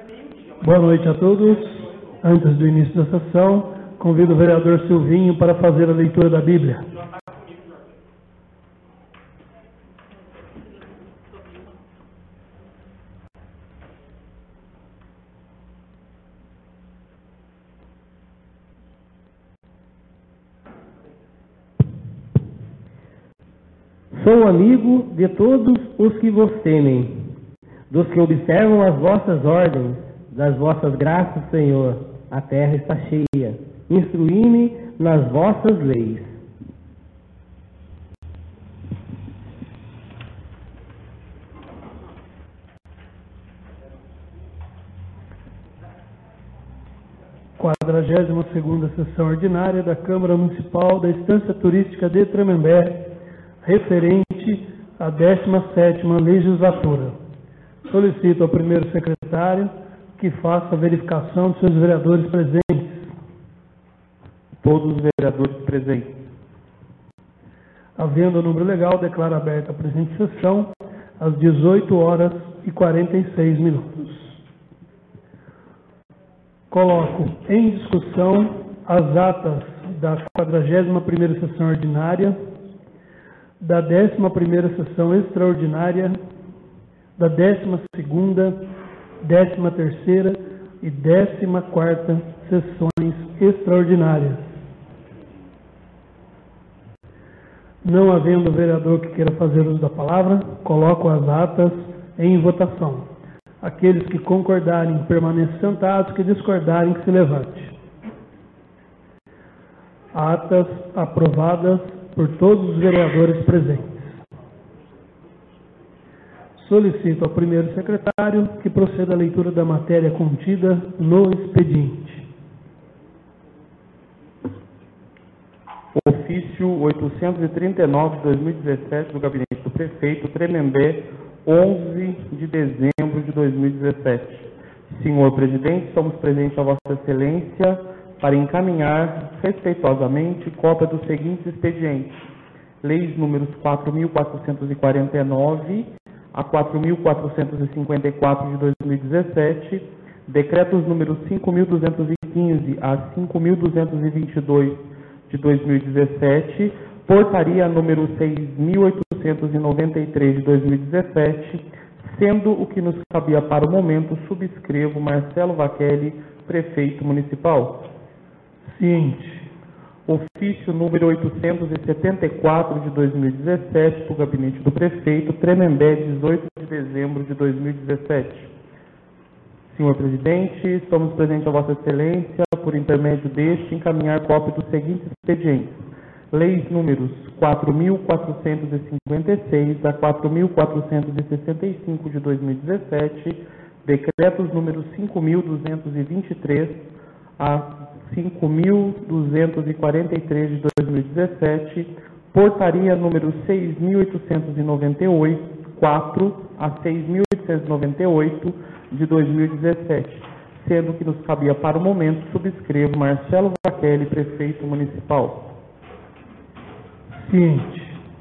Boa noite a todos. Antes do início da sessão, convido o vereador Silvinho para fazer a leitura da Bíblia. Sou amigo de todos os que vos temem, dos que observam as vossas ordens, das vossas graças, Senhor. A terra está cheia. Instruí-me nas vossas leis. Quadragésima segunda sessão ordinária da Câmara Municipal da Estância Turística de Tremembé, referente à 17ª legislatura. Solicito ao primeiro secretário que faça a verificação de seus vereadores presentes. Todos os vereadores presentes. Havendo o número legal, declaro aberta a presente sessão às 18h46. Coloco em discussão as atas da 41ª sessão ordinária, da 11ª sessão extraordinária, da 12ª, 13ª e 14ª sessões extraordinárias. Não havendo vereador que queira fazer uso da palavra, coloco as atas em votação. Aqueles que concordarem, permaneçam sentados, que discordarem, que se levante. Atas aprovadas por todos os vereadores presentes. Solicito ao primeiro secretário que proceda à leitura da matéria contida no expediente. Ofício 839 de 2017 do Gabinete do Prefeito, Tremembé, 11 de dezembro de 2017. Senhor Presidente, estamos presentes a Vossa Excelência para encaminhar respeitosamente cópia dos seguintes expedientes: leis números 4.449 a 4.454 de 2017, decretos números 5.215 a 5.222 de 2017, portaria número 6.893 de 2017, sendo o que nos cabia para o momento, subscrevo Marcelo Vachelli, prefeito municipal. Ciente. Ofício número 874 de 2017 do Gabinete do Prefeito, Tremembé, 18 de dezembro de 2017. Senhor Presidente, estamos presentes a Vossa Excelência, por intermédio deste, encaminhar cópia dos seguintes expedientes: leis números 4.456 a 4.465 de 2017, decretos números 5.223 a 5.243 de 2017, portaria número 6.894 a 6.898 de 2017, sendo que nos cabia para o momento, subscrevo Marcelo Vachelli, prefeito municipal. Ciente.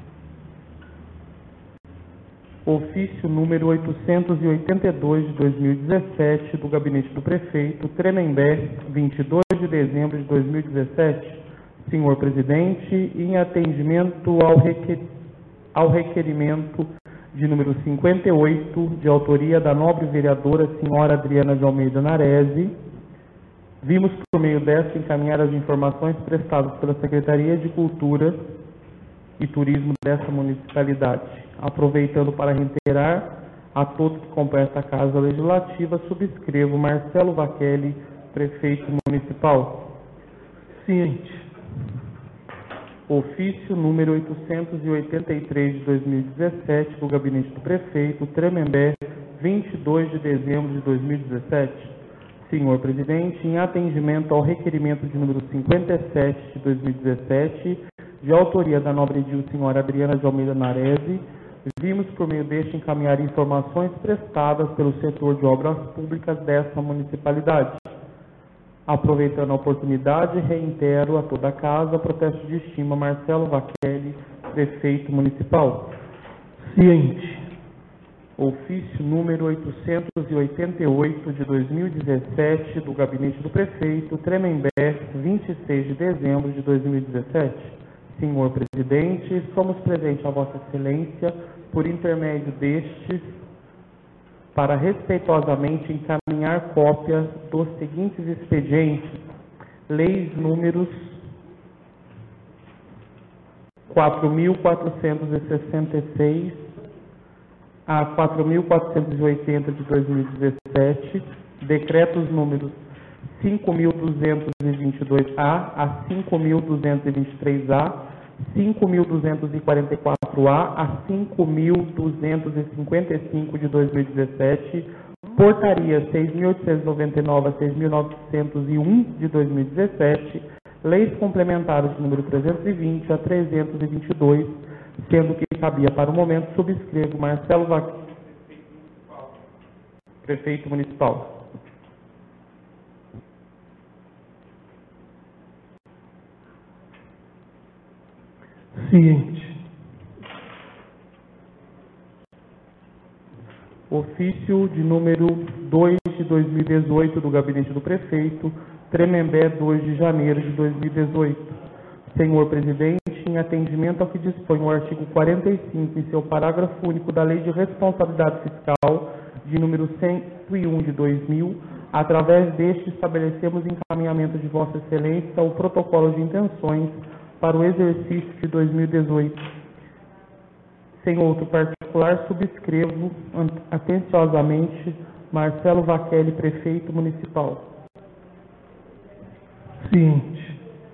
Ofício número 882 de 2017 do Gabinete do Prefeito, Tremembé, 22 de dezembro de 2017. Senhor Presidente, em atendimento ao requerimento de número 58, de autoria da nobre vereadora senhora Adriana de Almeida Narese, vimos por meio desta encaminhar as informações prestadas pela Secretaria de Cultura e Turismo dessa municipalidade. Aproveitando para reiterar a todos que compõem esta Casa Legislativa, subscrevo Marcelo Vachelli, prefeito municipal. Ciente. Ofício número 883 de 2017 do Gabinete do Prefeito, Tremembé, 22 de dezembro de 2017. Senhor Presidente, em atendimento ao requerimento de número 57 de 2017, de autoria da nobre edil senhora Adriana de Almeida Narese, vimos por meio deste encaminhar informações prestadas pelo setor de obras públicas dessa municipalidade. Aproveitando a oportunidade, reitero a toda a casa protesto de estima Marcelo Vachelli, prefeito municipal. Ciente. Ofício número 888 de 2017 do Gabinete do Prefeito, Tremembé, 26 de dezembro de 2017. Senhor Presidente, somos presentes a Vossa Excelência, por intermédio destes, para respeitosamente encaminhar cópias dos seguintes expedientes: leis números 4.466 a 4.480 de 2017, decretos números 5.222-A a 5.223-A, 5.244-A a 5.255 de 2017, portaria 6.899 a 6.901 de 2017, leis complementares de número 320 a 322, sendo que cabia para o momento subscrevo Marcelo Vaqueri, prefeito municipal. Ciente. Ofício de número 2 de 2018 do Gabinete do Prefeito, Tremembé, 2 de janeiro de 2018. Senhor Presidente, em atendimento ao que dispõe o artigo 45 em seu parágrafo único da Lei de Responsabilidade Fiscal de número 101 de 2000, através deste estabelecemos encaminhamento de Vossa Excelência ao protocolo de intenções para o exercício de 2018. Sem outro particular, subscrevo atenciosamente Marcelo Vaqueri, prefeito municipal. Ciente.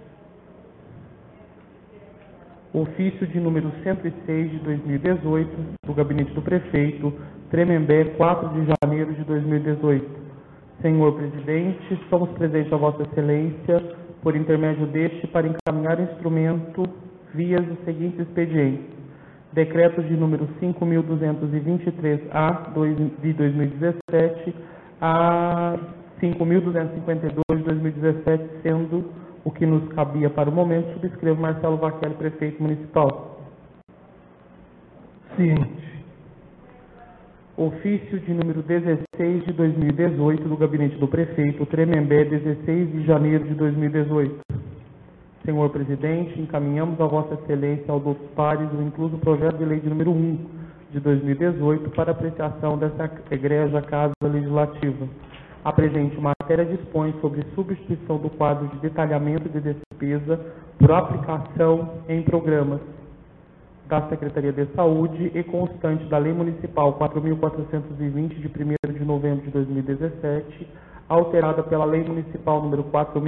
Ofício de número 106 de 2018 do Gabinete do Prefeito, Tremembé, 4 de janeiro de 2018. Senhor Presidente, somos presentes a Vossa Excelência, por intermédio deste, para encaminhar instrumento via os seguintes expedientes: decretos de número 5.223-A de 2017 a 5.252 de 2017, sendo o que nos cabia para o momento, subscrevo Marcelo Vaqueri, prefeito municipal. Ciente. Ofício de número 16 de 2018 do Gabinete do Prefeito, Tremembé, 16 de janeiro de 2018. Senhor Presidente, encaminhamos a Vossa Excelência ao doutor Pares o incluso projeto de lei de número 1 de 2018 para apreciação dessa egrégia Casa Legislativa. A presente matéria dispõe sobre substituição do quadro de detalhamento de despesa por aplicação em programas da Secretaria de Saúde e constante da Lei Municipal 4.420, de 1º de novembro de 2017, alterada pela Lei Municipal número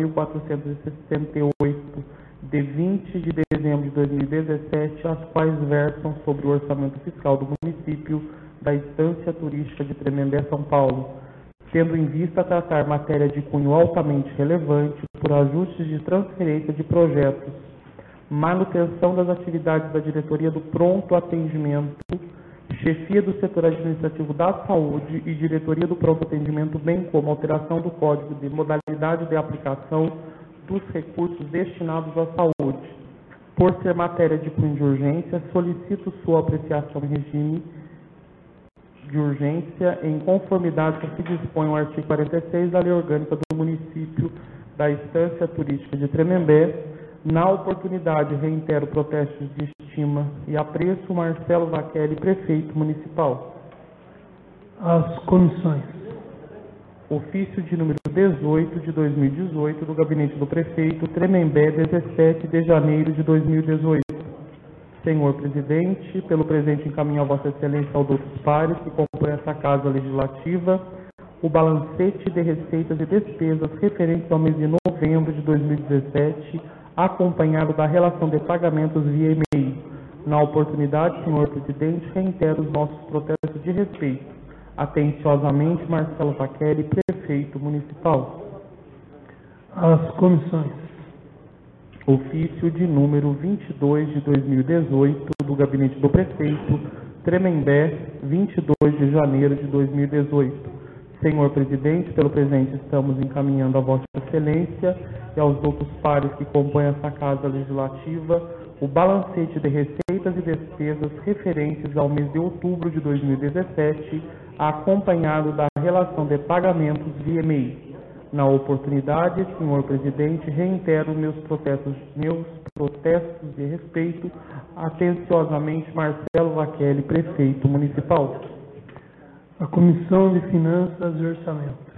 4.468, de 20 de dezembro de 2017, as quais versam sobre o orçamento fiscal do município da Estância Turística de Tremembé, São Paulo, tendo em vista tratar matéria de cunho altamente relevante por ajustes de transferência de projetos, manutenção das atividades da Diretoria do Pronto Atendimento, Chefia do Setor Administrativo da Saúde e Diretoria do Pronto Atendimento, bem como alteração do Código de Modalidade de Aplicação dos Recursos destinados à Saúde. Por ser matéria de cunho de urgência, solicito sua apreciação em regime de urgência, em conformidade com o que dispõe o artigo 46 da Lei Orgânica do Município da Estância Turística de Tremembé. Na oportunidade, reitero protestos de estima e apreço Marcelo Vaqueri, prefeito municipal. As comissões. Ofício de número 18 de 2018 do Gabinete do Prefeito, Tremembé, 17 de janeiro de 2018. Senhor Presidente, pelo presente encaminho a Vossa Excelência ao doutor Pares, que compõe essa Casa Legislativa, o balancete de receitas e despesas referentes ao mês de novembro de 2017, acompanhado da relação de pagamentos via e-mail. Na oportunidade, senhor Presidente, reitero os nossos protestos de respeito. Atenciosamente, Marcelo Vaqueri, prefeito municipal. As comissões. Ofício de número 22 de 2018 do Gabinete do Prefeito, Tremembé, 22 de janeiro de 2018. Senhor Presidente, pelo presente estamos encaminhando a Vossa Excelência e aos outros pares que compõem essa Casa Legislativa o balancete de receitas receitas e despesas referentes ao mês de outubro de 2017, acompanhado da relação de pagamentos via e-mail. Na oportunidade, senhor presidente, reitero meus protestos de respeito. Atenciosamente, Marcelo Vachelli, prefeito municipal. A Comissão de Finanças e Orçamento.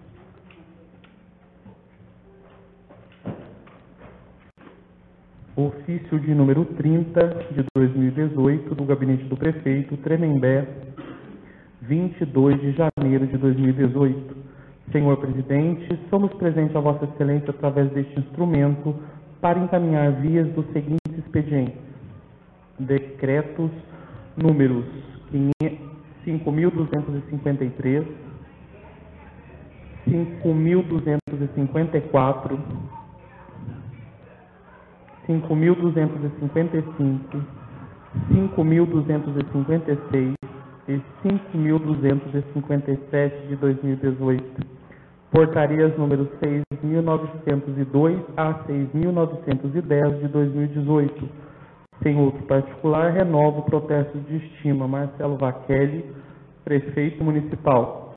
Ofício de número 30 de 2018 do Gabinete do Prefeito, Tremembé, 22 de janeiro de 2018. Senhor presidente, somos presentes a Vossa Excelência através deste instrumento para encaminhar vias dos seguintes expedientes: decretos números 5.253, 5.254, 5.255, 5.256 e 5.257 de 2018. Portarias números 6.902 a 6.910 de 2018. Sem outro particular, renovo o protesto de estima Marcelo Vachelli, prefeito municipal.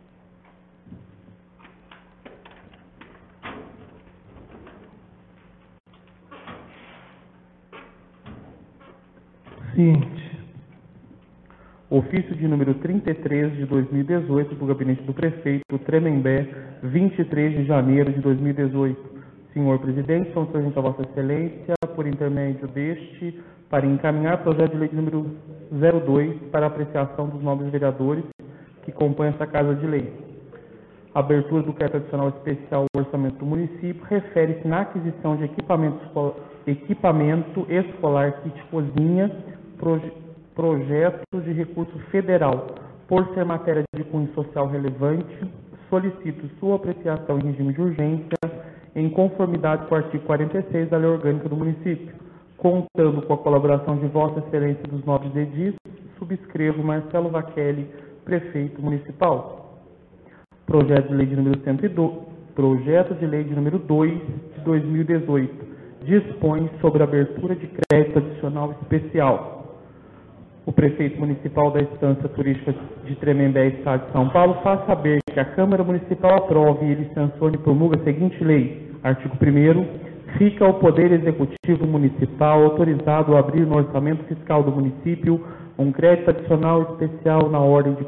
Ciente. Ofício de número 33 de 2018 do Gabinete do Prefeito, Tremembé, 23 de janeiro de 2018. Senhor presidente, somos presentes a Vossa Excelência, por intermédio deste, para encaminhar projeto de lei número 02 para apreciação dos nobres vereadores que compõem essa Casa de Lei. A abertura do crédito adicional especial ao orçamento do município refere-se na aquisição de equipamento escolar kit cozinha, projetos de recurso federal. Por ser matéria de cunho social relevante, solicito sua apreciação em regime de urgência, em conformidade com o artigo 46 da Lei Orgânica do Município. Contando com a colaboração de Vossa Excelência dos nobres edis, subscrevo Marcelo Vachelli, prefeito municipal. Projeto de lei de número 102, projeto de lei de número 2 de 2018, dispõe sobre a abertura de crédito adicional especial. O prefeito municipal da Estância Turística de Tremembé, Estado de São Paulo, faz saber que a Câmara Municipal aprove e ele sancione e promulga a seguinte lei. Artigo 1º. Fica o Poder Executivo Municipal autorizado a abrir no orçamento fiscal do município um crédito adicional especial na ordem de R$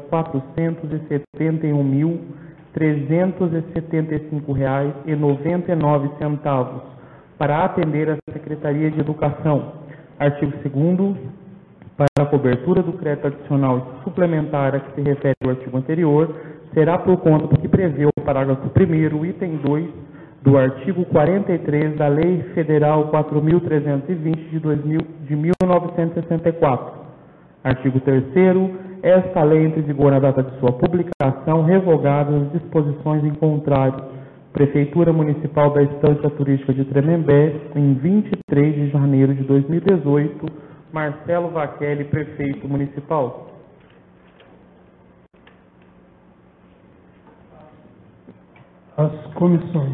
471.375,99 para atender a Secretaria de Educação. Artigo 2º. Para a cobertura do crédito adicional suplementar a que se refere o artigo anterior, será por conta do que prevê o parágrafo 1º, item 2, do artigo 43 da Lei Federal 4.320 de 1964. Artigo 3º. Esta lei entra em vigor na data de sua publicação, revogadas as disposições em contrário. Prefeitura Municipal da Estância Turística de Tremembé, em 23 de janeiro de 2018, Marcelo Vachelli, prefeito municipal. As comissões.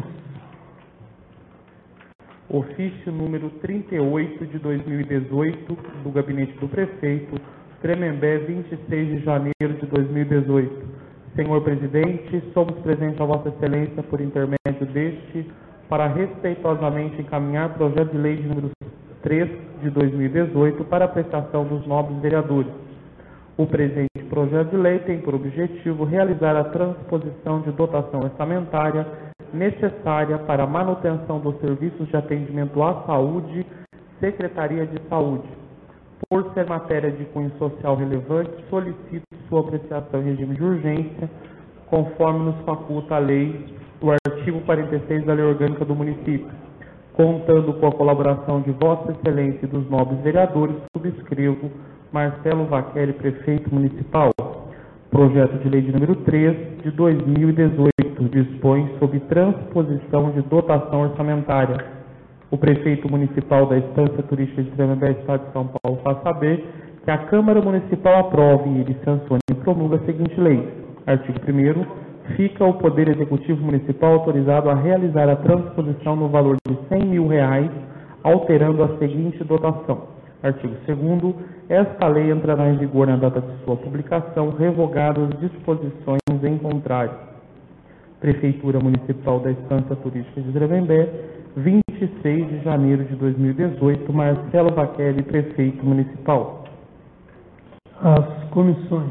Ofício número 38 de 2018 do Gabinete do Prefeito, Tremembé, 26 de janeiro de 2018. Senhor presidente, somos presentes a Vossa Excelência por intermédio deste para respeitosamente encaminhar projeto de lei de número 3 de 2018 para apreciação dos nobres vereadores. O presente projeto de lei tem por objetivo realizar a transposição de dotação orçamentária necessária para a manutenção dos serviços de atendimento à saúde, Secretaria de Saúde. Por ser matéria de cunho social relevante, solicito sua apreciação em regime de urgência, conforme nos faculta a lei, o artigo 46 da Lei Orgânica do Município. Contando com a colaboração de Vossa Excelência e dos nobres vereadores, subscrevo Marcelo Vachelli, prefeito municipal. Projeto de lei de número 3 de 2018, dispõe sobre transposição de dotação orçamentária. O prefeito municipal da Estância Turística de Tremembé, Estado de São Paulo, faz saber que a Câmara Municipal aprove e ele sancione e promulga a seguinte lei. Artigo 1º. Fica o Poder Executivo Municipal autorizado a realizar a transposição no valor de R$ 100.000, alterando a seguinte dotação. Artigo 2º. Esta lei entrará em vigor na data de sua publicação, revogadas as disposições em contrário. Prefeitura Municipal da Estância Turística de Tremembé, 26 de janeiro de 2018, Marcelo Vaquelli, Prefeito Municipal. As comissões.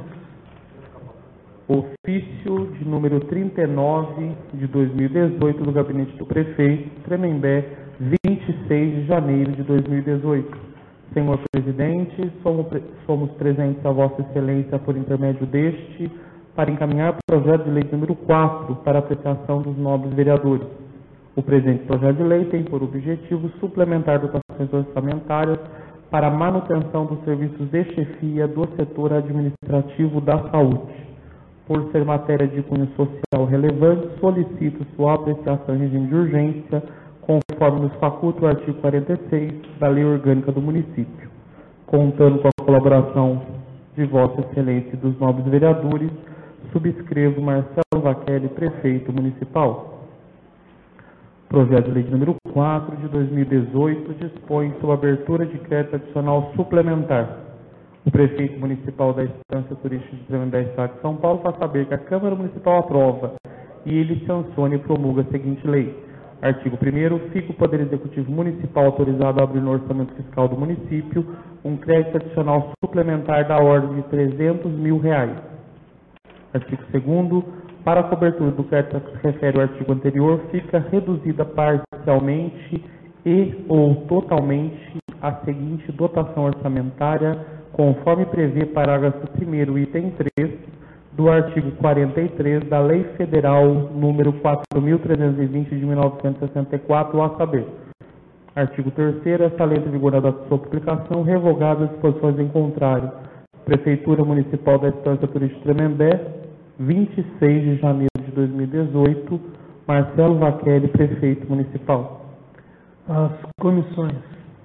Ofício de número 39 de 2018 do Gabinete do Prefeito, Tremembé, 26 de janeiro de 2018. Senhor Presidente, somos presentes a Vossa Excelência por intermédio deste para encaminhar projeto de lei número 4 para apreciação dos nobres vereadores. O presente projeto de lei tem por objetivo suplementar dotações orçamentárias para a manutenção dos serviços de chefia do setor administrativo da saúde. Por ser matéria de cunho social relevante, solicito sua apreciação em regime de urgência, conforme nos faculta o artigo 46 da Lei Orgânica do Município. Contando com a colaboração de Vossa Excelência e dos nobres vereadores, subscrevo Marcelo Vaquelli, Prefeito Municipal. Projeto de Lei número 4 de 2018 dispõe sobre a abertura de crédito adicional suplementar. O Prefeito Municipal da Estância Turística de Tremembé, Estado de São Paulo, faz saber que a Câmara Municipal aprova e ele sancione e promulga a seguinte lei. Artigo 1º. Fica o Poder Executivo Municipal autorizado a abrir no orçamento fiscal do município um crédito adicional suplementar da ordem de R$300 mil. Artigo 2º. Para a cobertura do crédito a que se refere o artigo anterior, fica reduzida parcialmente e ou totalmente a seguinte dotação orçamentária, conforme prevê parágrafo 1º, item 3, do artigo 43 da Lei Federal número 4.320 de 1964, a saber. Artigo 3º. Esta lei entra em vigor na data de sua publicação, revogadas as disposições em contrário. Prefeitura Municipal da Estância Turística de Tremembé, 26 de janeiro de 2018, Marcelo Vaquelli, Prefeito Municipal. As comissões.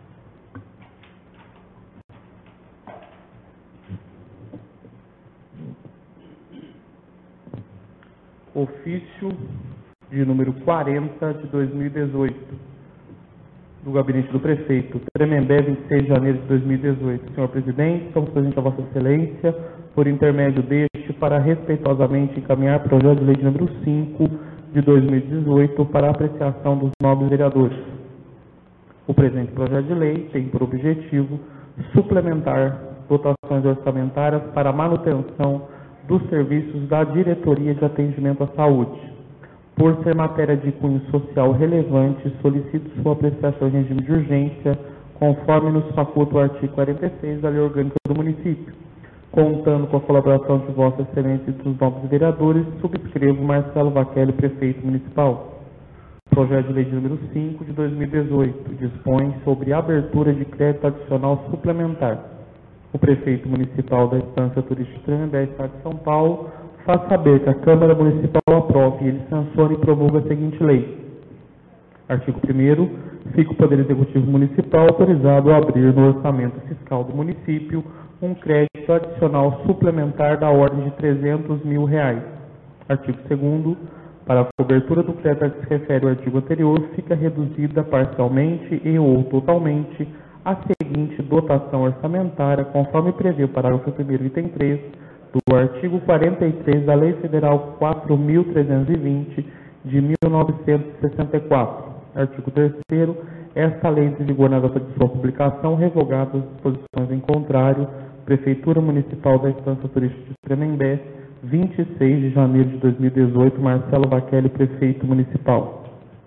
Ofício de número 40 de 2018 do Gabinete do Prefeito, Tremembé, 26 de janeiro de 2018. Senhor Presidente, somos presentes a Vossa Excelência, por intermédio deste, para respeitosamente encaminhar projeto de lei número 5 de 2018 para a apreciação dos nobres vereadores. O presente projeto de lei tem por objetivo suplementar dotações orçamentárias para a manutenção dos serviços da Diretoria de Atendimento à Saúde. Por ser matéria de cunho social relevante, solicito sua apreciação em regime de urgência, conforme nos faculta o artigo 46 da Lei Orgânica do Município. Contando com a colaboração de Vossa Excelência e dos nobres vereadores, subscrevo Marcelo Vaquelli, Prefeito Municipal. Projeto de Lei número 5 de 2018 dispõe sobre a abertura de crédito adicional suplementar. O Prefeito Municipal da Estância Turística de Tremembé, Estado de São Paulo, faz saber que a Câmara Municipal aprove e ele sancione e promulga a seguinte lei. Artigo 1º. Fica o Poder Executivo Municipal autorizado a abrir no orçamento fiscal do município um crédito adicional suplementar da ordem de R$300 mil. Artigo 2º. Para a cobertura do crédito a que se refere o artigo anterior, fica reduzida parcialmente e ou totalmente a seguinte dotação orçamentária, conforme prevê o parágrafo 1º, item 3, do artigo 43 da Lei Federal 4.320 de 1964. Artigo 3º. Esta lei entra em vigor na data de sua publicação, revogadas as disposições em contrário. Prefeitura Municipal da Estância Turística de Tremembé, 26 de janeiro de 2018, Marcelo Vaquelli, Prefeito Municipal.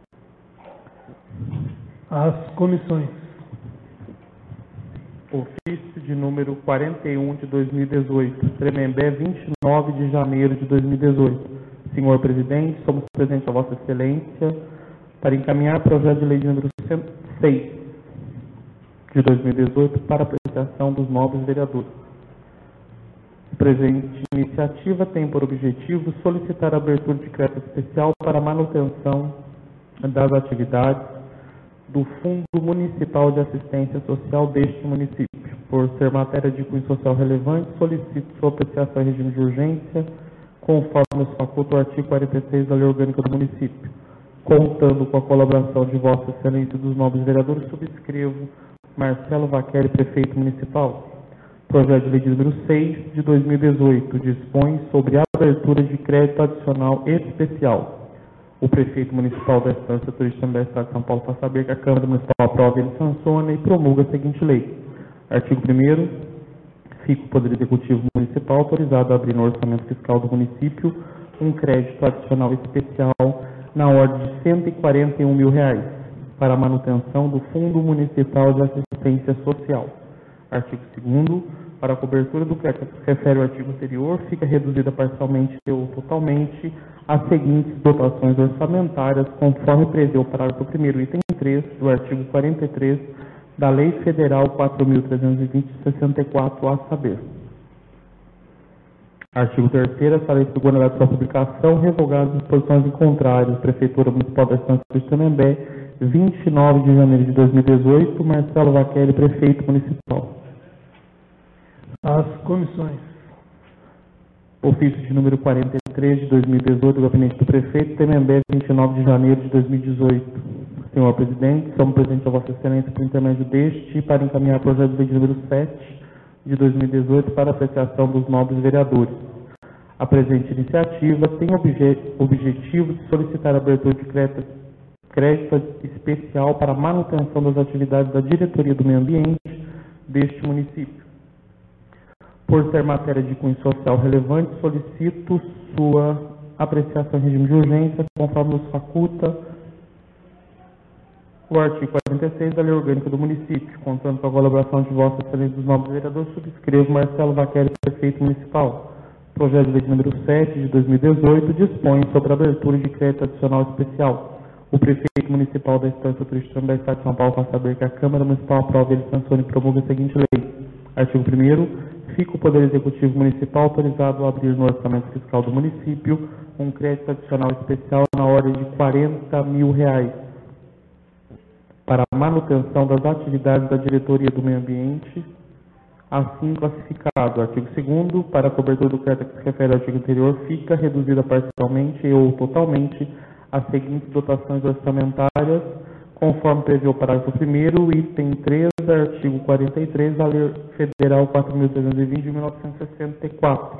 As comissões. Ofício de número 41 de 2018, Tremembé, 29 de janeiro de 2018. Senhor Presidente, somos presentes a Vossa Excelência para encaminhar projeto de lei número 106 de 2018 para apreciação dos nobres vereadores. A presente iniciativa tem por objetivo solicitar a abertura de crédito especial para a manutenção das atividades do Fundo Municipal de Assistência Social deste município. Por ser matéria de cunho social relevante, solicito sua apreciação em regime de urgência, conforme nos faculta o artigo 46 da Lei Orgânica do Município. Contando com a colaboração de Vossa Excelência e dos nobres vereadores, subscrevo Marcelo Vaqueri, Prefeito Municipal. Projeto de Lei de número 6 de 2018 dispõe sobre a abertura de crédito adicional especial. O Prefeito Municipal da Estância Turística do Estado de São Paulo faz saber que a Câmara Municipal aprova, ele sanciona e promulga a seguinte lei. Artigo 1º. Fica o Poder Executivo Municipal autorizado a abrir no orçamento fiscal do município um crédito adicional especial na ordem de R$ 141 mil para a manutenção do Fundo Municipal de Assistência Social. Artigo 2º. Para a cobertura do crédito que se refere ao artigo anterior, fica reduzida parcialmente ou totalmente as seguintes dotações orçamentárias, conforme prevê o parágrafo 1º, item 3 do artigo 43 da Lei Federal 4.320/64, a saber. Artigo 3º. Essa lei ficou na sua publicação, revogadas as disposições em contrário. Prefeitura Municipal da Estância de Tremembé, 29 de janeiro de 2018. Marcelo Vaqueri, Prefeito Municipal. As comissões. Ofício de número 43 de 2018 do Gabinete do Prefeito, Tremembé, 29 de janeiro de 2018. Senhor Presidente, somos presentes a Vossa Excelência por intermédio deste para encaminhar o projeto de lei de número 7 de 2018 para apreciação dos nobres vereadores. A presente iniciativa tem objetivo de solicitar a abertura de crédito especial para a manutenção das atividades da Diretoria do Meio Ambiente deste município. Por ser matéria de cunho social relevante, solicito sua apreciação em regime de urgência, conforme nos faculta o artigo 46 da Lei Orgânica do Município. Contando com a colaboração de Vossa Excelência dos nobres vereadores, subscrevo Marcelo Vaqueri, Prefeito Municipal. Projeto de Lei de número 7 de 2018 dispõe sobre a abertura de crédito adicional especial. O Prefeito Municipal da Estância Turística do Estado de São Paulo faz saber que a Câmara Municipal aprova, ele sanciona e promulga a seguinte lei. Artigo 1º. Fica o Poder Executivo Municipal autorizado a abrir no orçamento fiscal do município um crédito adicional especial na ordem de R$ 40 mil para a manutenção das atividades da Diretoria do Meio Ambiente, assim classificado. Artigo 2º. Para a cobertura do crédito que se refere ao artigo anterior, fica reduzida parcialmente ou totalmente as seguintes dotações orçamentárias, conforme prevê o parágrafo 1º, item 3, artigo 43 da Lei Federal 4.320 de 1964.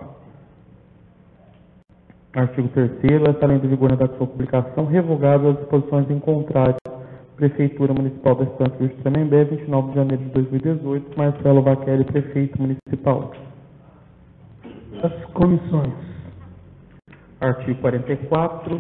Artigo 3º. Esta lei de vigor na data de sua publicação, revogadas as disposições em contrário. Prefeitura Municipal da Estância de Tremembé, 29 de janeiro de 2018. Marcelo Vaqueri, Prefeito Municipal. As comissões. Artigo 44.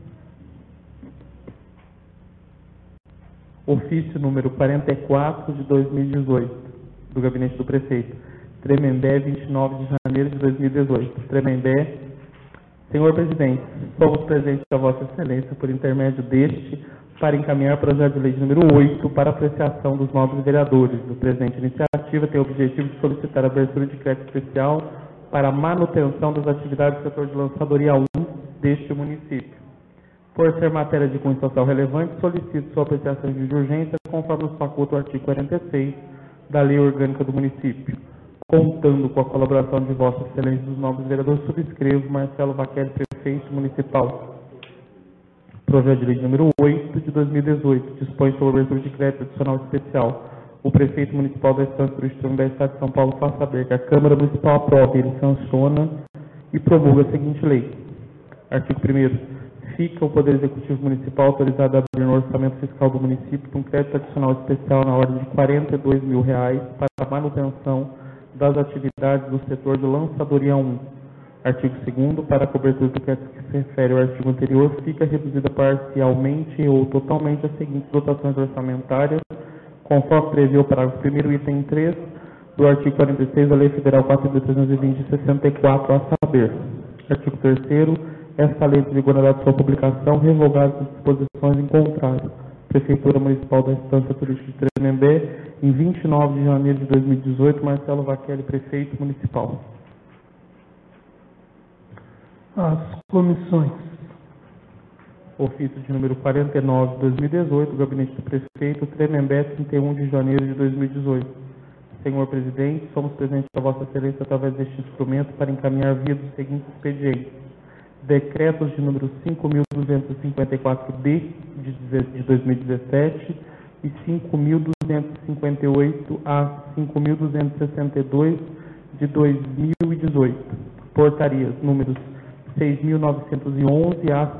Ofício número 44 de 2018, do Gabinete do Prefeito, Tremembé, 29 de janeiro de 2018. Tremembé. Senhor Presidente, somos presentes a Vossa Excelência por intermédio deste para encaminhar o projeto de lei de número 8 para apreciação dos nobres vereadores. A presente iniciativa tem o objetivo de solicitar a abertura de crédito especial para a manutenção das atividades do setor de lançadoria 1 deste município. Por ser matéria de cunho social relevante, solicito sua apreciação de urgência, conforme nos faculta o artigo 46 da Lei Orgânica do Município. Contando com a colaboração de Vossa Excelência dos nobres vereadores, subscrevo Marcelo Vaqueri, Prefeito Municipal. Projeto de Lei número 8 de 2018 dispõe sobre a abertura de crédito adicional especial. O Prefeito Municipal da Estância Turística do Estado de São Paulo faz saber que a Câmara Municipal aprova, ele sanciona e promulga a seguinte lei. Artigo 1º. Fica o Poder Executivo Municipal autorizado a abrir no orçamento fiscal do município um crédito adicional especial na ordem de R$ 42 mil para a manutenção das atividades do setor de lançadoria 1. Artigo 2º. Para a cobertura do crédito que se refere ao artigo anterior, fica reduzida parcialmente ou totalmente as seguintes dotações orçamentárias, conforme prevê o parágrafo 1º, item 3 do artigo 46 da Lei Federal 4.320/64, a saber. Artigo 3º. Esta lei de vigor na data de sua publicação, revogadas as disposições em contrário. Prefeitura Municipal da Estância Turística de Tremembé, em 29 de janeiro de 2018, Marcelo Vaqueri, Prefeito Municipal. As comissões. Ofício de número 49 de 2018, do Gabinete do Prefeito, Tremembé, 31 de janeiro de 2018. Senhor Presidente, somos presentes a Vossa Excelência através deste instrumento para encaminhar via dos seguintes expedientes. Decretos de número 5.254-D de 2017, e 5.258 a 5.262 de 2018. Portarias números 6.911 a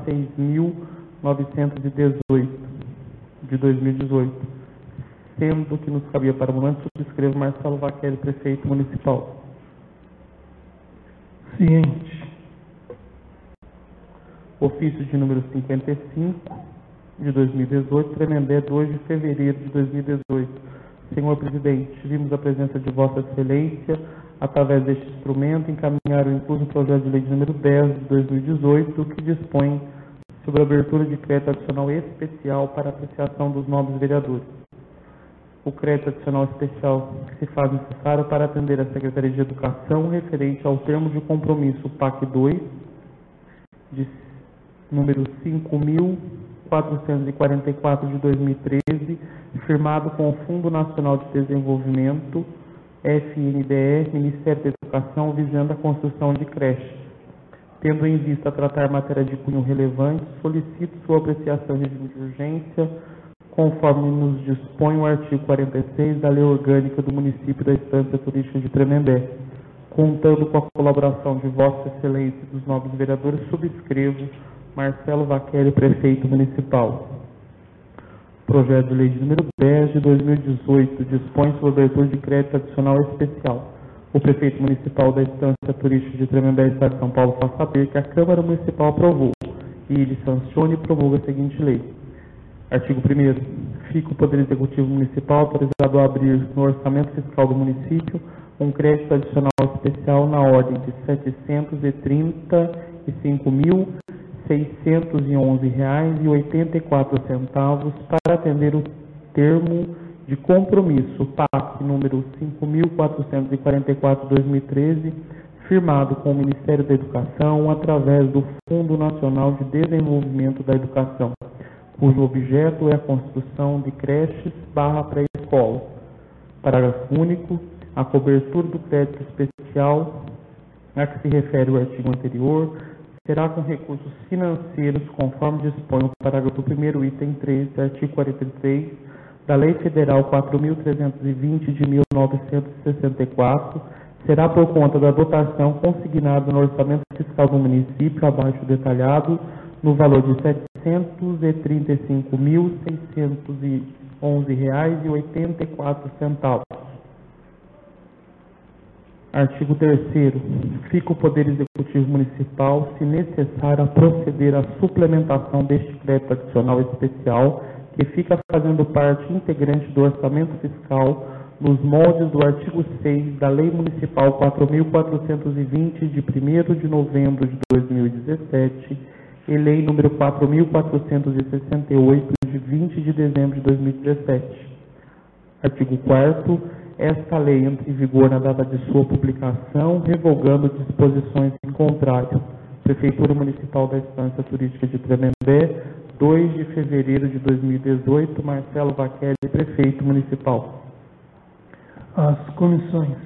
6.918 de 2018. Sendo que nos cabia para o momento, subscrevo Marcelo Vaqueri, prefeito municipal. Ciente. Ofício de número 55 de 2018, Tremembé, 2 de fevereiro de 2018. Senhor presidente, vimos a presença de Vossa Excelência, através deste instrumento, encaminhar o incluso projeto de lei de número 10 de 2018, que dispõe sobre a abertura de crédito adicional especial para apreciação dos nobres vereadores. O crédito adicional especial que se faz necessário para atender a Secretaria de Educação referente ao termo de compromisso PAC 2, de número 5.444 de 2013, firmado com o Fundo Nacional de Desenvolvimento, FNDE, Ministério da Educação, visando a construção de creches. Tendo em vista tratar matéria de cunho relevante, solicito sua apreciação em regime de urgência, conforme nos dispõe o artigo 46 da Lei Orgânica do Município da Estância Turística de Tremembé. Contando com a colaboração de Vossa Excelência e dos nobres vereadores, subscrevo Marcelo Vaqueri, prefeito municipal. Projeto de lei de número 10 de 2018 dispõe sobre a abertura de crédito adicional especial. O prefeito municipal da Estância Turística de Tremembé, Estado de São Paulo, faz saber que a Câmara Municipal aprovou e ele sancione e promulga a seguinte lei. Artigo 1º. Fica o Poder Executivo Municipal autorizado a abrir no orçamento fiscal do município um crédito adicional especial na ordem de R$ 735.611,84 para atender o termo de compromisso PAC número 5.444/2013, firmado com o Ministério da Educação através do Fundo Nacional de Desenvolvimento da Educação, cujo objeto é a construção de creches pré-escola. Parágrafo único. A cobertura do crédito especial a que se refere o artigo anterior será com recursos financeiros, conforme dispõe o parágrafo 1º, item 3, do artigo 43 da Lei Federal 4.320 de 1964, será por conta da dotação consignada no orçamento fiscal do município, abaixo detalhado, no valor de R$ 735.611,84. Artigo 3º. Fica o Poder Executivo Municipal, se necessário, a proceder à suplementação deste crédito adicional especial, que fica fazendo parte integrante do orçamento fiscal, nos moldes do artigo 6 da Lei Municipal 4.420, de 1º de novembro de 2017, e Lei número 4.468, de 20 de dezembro de 2017. Artigo 4º. Esta lei entra em vigor na data de sua publicação, revogando disposições em contrário. Prefeitura Municipal da Estância Turística de Tremembé, 2 de fevereiro de 2018, Marcelo Vaqueri, prefeito municipal. As comissões.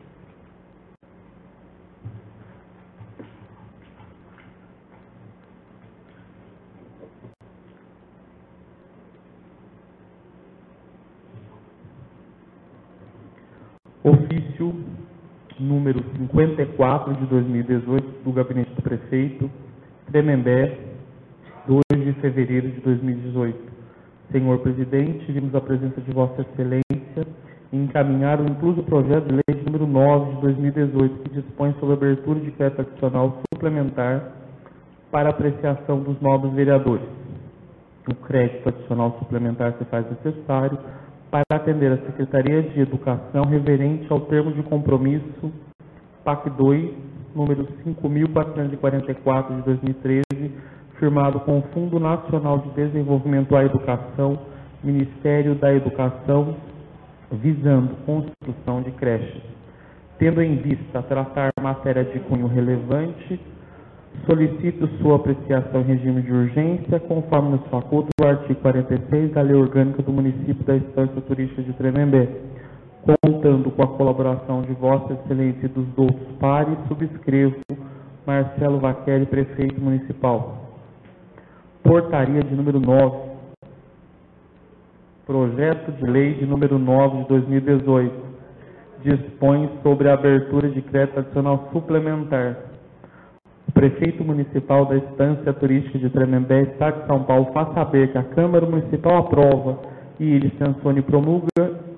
Ofício número 54 de 2018 do Gabinete do Prefeito, Tremembé, 2 de fevereiro de 2018. Senhor Presidente, vimos a presença de Vossa Excelência em encaminhar o incluso projeto de lei número 9 de 2018, que dispõe sobre a abertura de crédito adicional suplementar para apreciação dos novos vereadores. O crédito adicional suplementar se faz necessário para atender a Secretaria de Educação referente ao termo de compromisso PAC 2, número 5.444 de 2013, firmado com o Fundo Nacional de Desenvolvimento à Educação, Ministério da Educação, visando construção de creches. Tendo em vista tratar matéria de cunho relevante, solicito sua apreciação em regime de urgência, conforme nos faculta o artigo 46 da Lei Orgânica do Município da Estância Turística de Tremembé. Contando com a colaboração de Vossa Excelência e dos outros pares, subscrevo Marcelo Vaqueri, prefeito municipal. Portaria de número 9 Projeto de Lei de número 9 de 2018. Dispõe sobre a abertura de crédito adicional suplementar. O prefeito municipal da Estância Turística de Tremembé, Estado de São Paulo, faz saber que a Câmara Municipal aprova e ele sanciona e promulga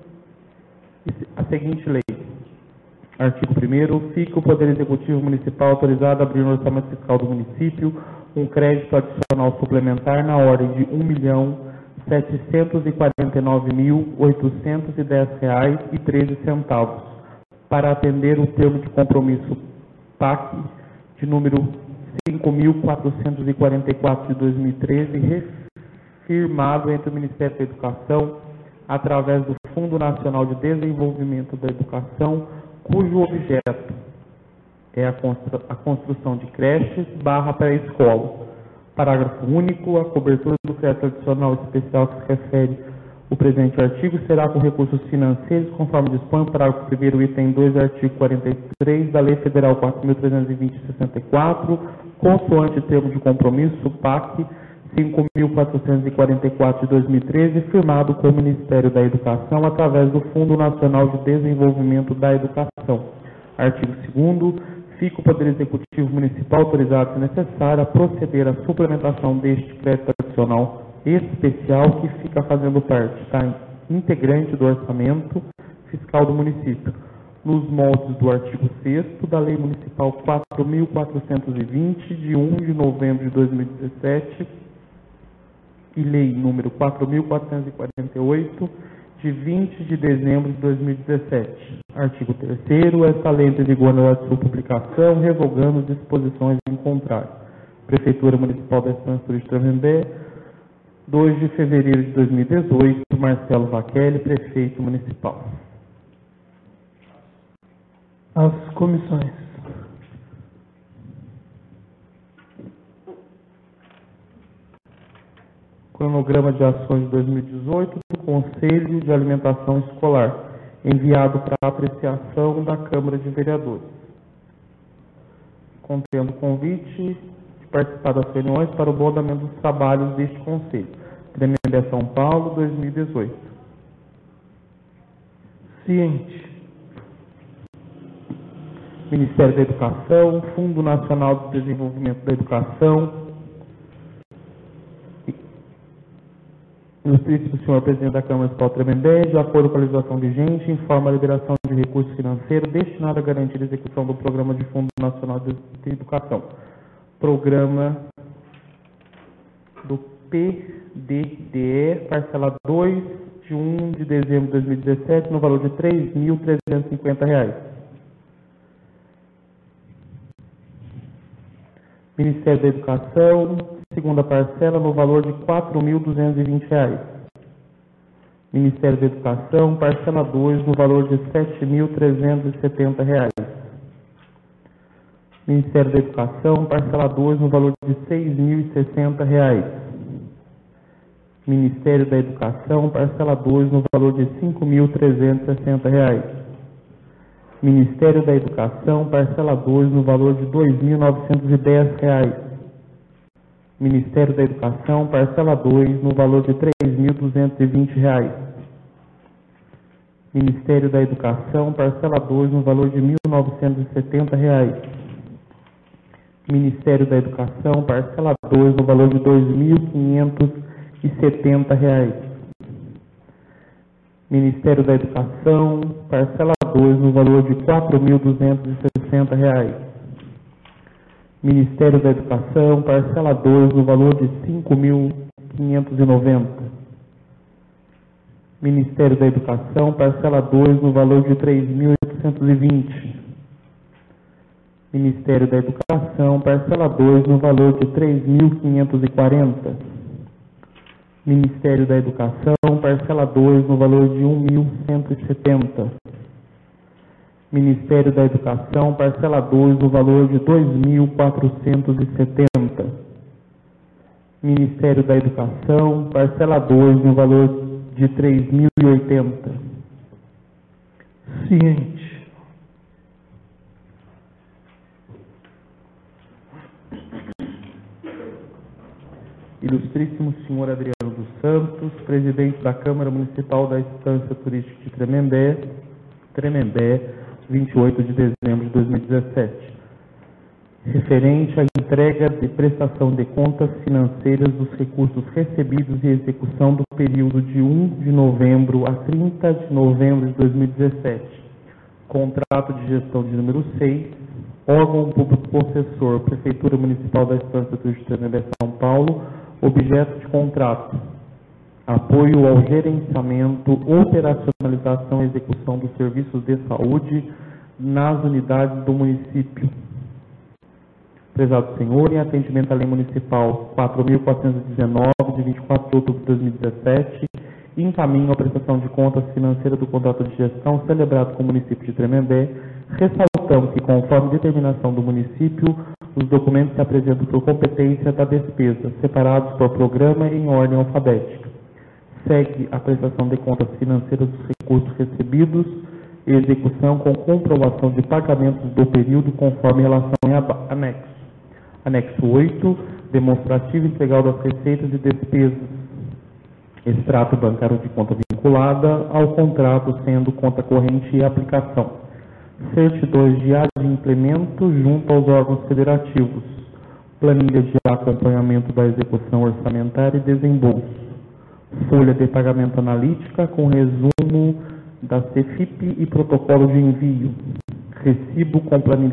a seguinte lei. Artigo 1º. Fica o Poder Executivo Municipal autorizado a abrir no orçamento fiscal do município um crédito adicional suplementar na ordem de R$ 1.749.810,13 para atender o termo de compromisso PAC de número 5.444 de 2013, refirmado entre o Ministério da Educação através do Fundo Nacional de Desenvolvimento da Educação, cujo objeto é a construção de creches / pré-escola. Parágrafo único. A cobertura do crédito adicional especial que se refere o presente artigo será com recursos financeiros, conforme dispõe o parágrafo 1º, item 2, artigo 43 da Lei Federal 4.320/64, consoante termo de compromisso PAC 5.444 de 2013, firmado com o Ministério da Educação através do Fundo Nacional de Desenvolvimento da Educação. Artigo 2º. Fica o Poder Executivo Municipal autorizado, se necessário, a proceder à suplementação deste crédito adicional especial que fica fazendo parte, integrante do orçamento fiscal do município, nos moldes do artigo 6º da Lei Municipal 4.420, de 1 de novembro de 2017, e Lei número 4.448, de 20 de dezembro de 2017. Artigo 3º. Esta lei entra em vigor na data de sua publicação, revogando disposições em contrário. Prefeitura Municipal da Estância Turística de Tremembé, 2 de fevereiro de 2018, Marcelo Vaquelli, Prefeito Municipal. As comissões. Cronograma de ações de 2018 do Conselho de Alimentação Escolar, enviado para apreciação da Câmara de Vereadores, contendo convite de participar das reuniões para o bom andamento dos trabalhos deste Conselho. Tremembé, São Paulo, 2018. Ciente. Ministério da Educação, Fundo Nacional de Desenvolvimento da Educação. Ilustríssimo senhor presidente da Câmara Municipal de Tremembé, de acordo com a legislação vigente, informa a liberação de recursos financeiros destinado a garantir a execução do Programa de Fundo Nacional de Educação. Programa do PDDE, parcela 2, de 1 de dezembro de 2017, no valor de R$ 3.350. Ministério da Educação, segunda parcela, no valor de R$ 4.220. Ministério da Educação, parcela 2, no valor de R$ 7.370. Ministério da Educação, parcela 2, no valor de R$ 6.060. Ministério da Educação, parcela 2, no valor de R$ 5.360. Ministério da Educação, parcela 2, no valor de R$ 2.910. Ministério da Educação, parcela 2, no valor de R$ 3.220. Ministério da Educação, parcela 2, no valor de R$ 1.970. Ministério da Educação, parcela 2, no valor de R$ 2.570. Ministério da Educação, parcela 2, no valor de R$ 4.260. Ministério da Educação, parcela 2, no valor de R$ 5.590. Ministério da Educação, parcela 2, no valor de R$ 3.820. Ministério da Educação, parcela 2, no valor de R$ 3.540. Ministério da Educação, parcela 2, no valor de R$ 1.170. Ministério da Educação, parcela 2, no valor de R$ 2.470. Ministério da Educação, parcela 2, no valor de R$ 3.080. Ciente. Ilustríssimo senhor Adriano dos Santos, presidente da Câmara Municipal da Estância Turística de Tremembé, 28 de dezembro de 2017. Referente à entrega de prestação de contas financeiras dos recursos recebidos e execução do período de 1 de novembro a 30 de novembro de 2017. Contrato de gestão de número 6, órgão público concessor, Prefeitura Municipal da Estância Turística de Tremembé, São Paulo, objeto de contrato: apoio ao gerenciamento, operacionalização e execução dos serviços de saúde nas unidades do município. Prezado senhor, em atendimento à Lei Municipal 4.419, de 24 de outubro de 2017, encaminho a prestação de contas financeira do contrato de gestão celebrado com o município de Tremembé, ressaltando que, conforme determinação do município, os documentos se apresentam por competência da despesa, separados por programa e em ordem alfabética. Segue a prestação de contas financeiras dos recursos recebidos e execução com comprovação de pagamentos do período conforme relação em anexo. Anexo 8, demonstrativo integral das receitas e despesas. Extrato bancário de conta vinculada ao contrato, sendo conta corrente e aplicação. Certidões de adimplemento junto aos órgãos federativos. Planilha de acompanhamento da execução orçamentária e desembolso. Folha de pagamento analítica com resumo da CEFIP e protocolo de envio. Recibo com planilha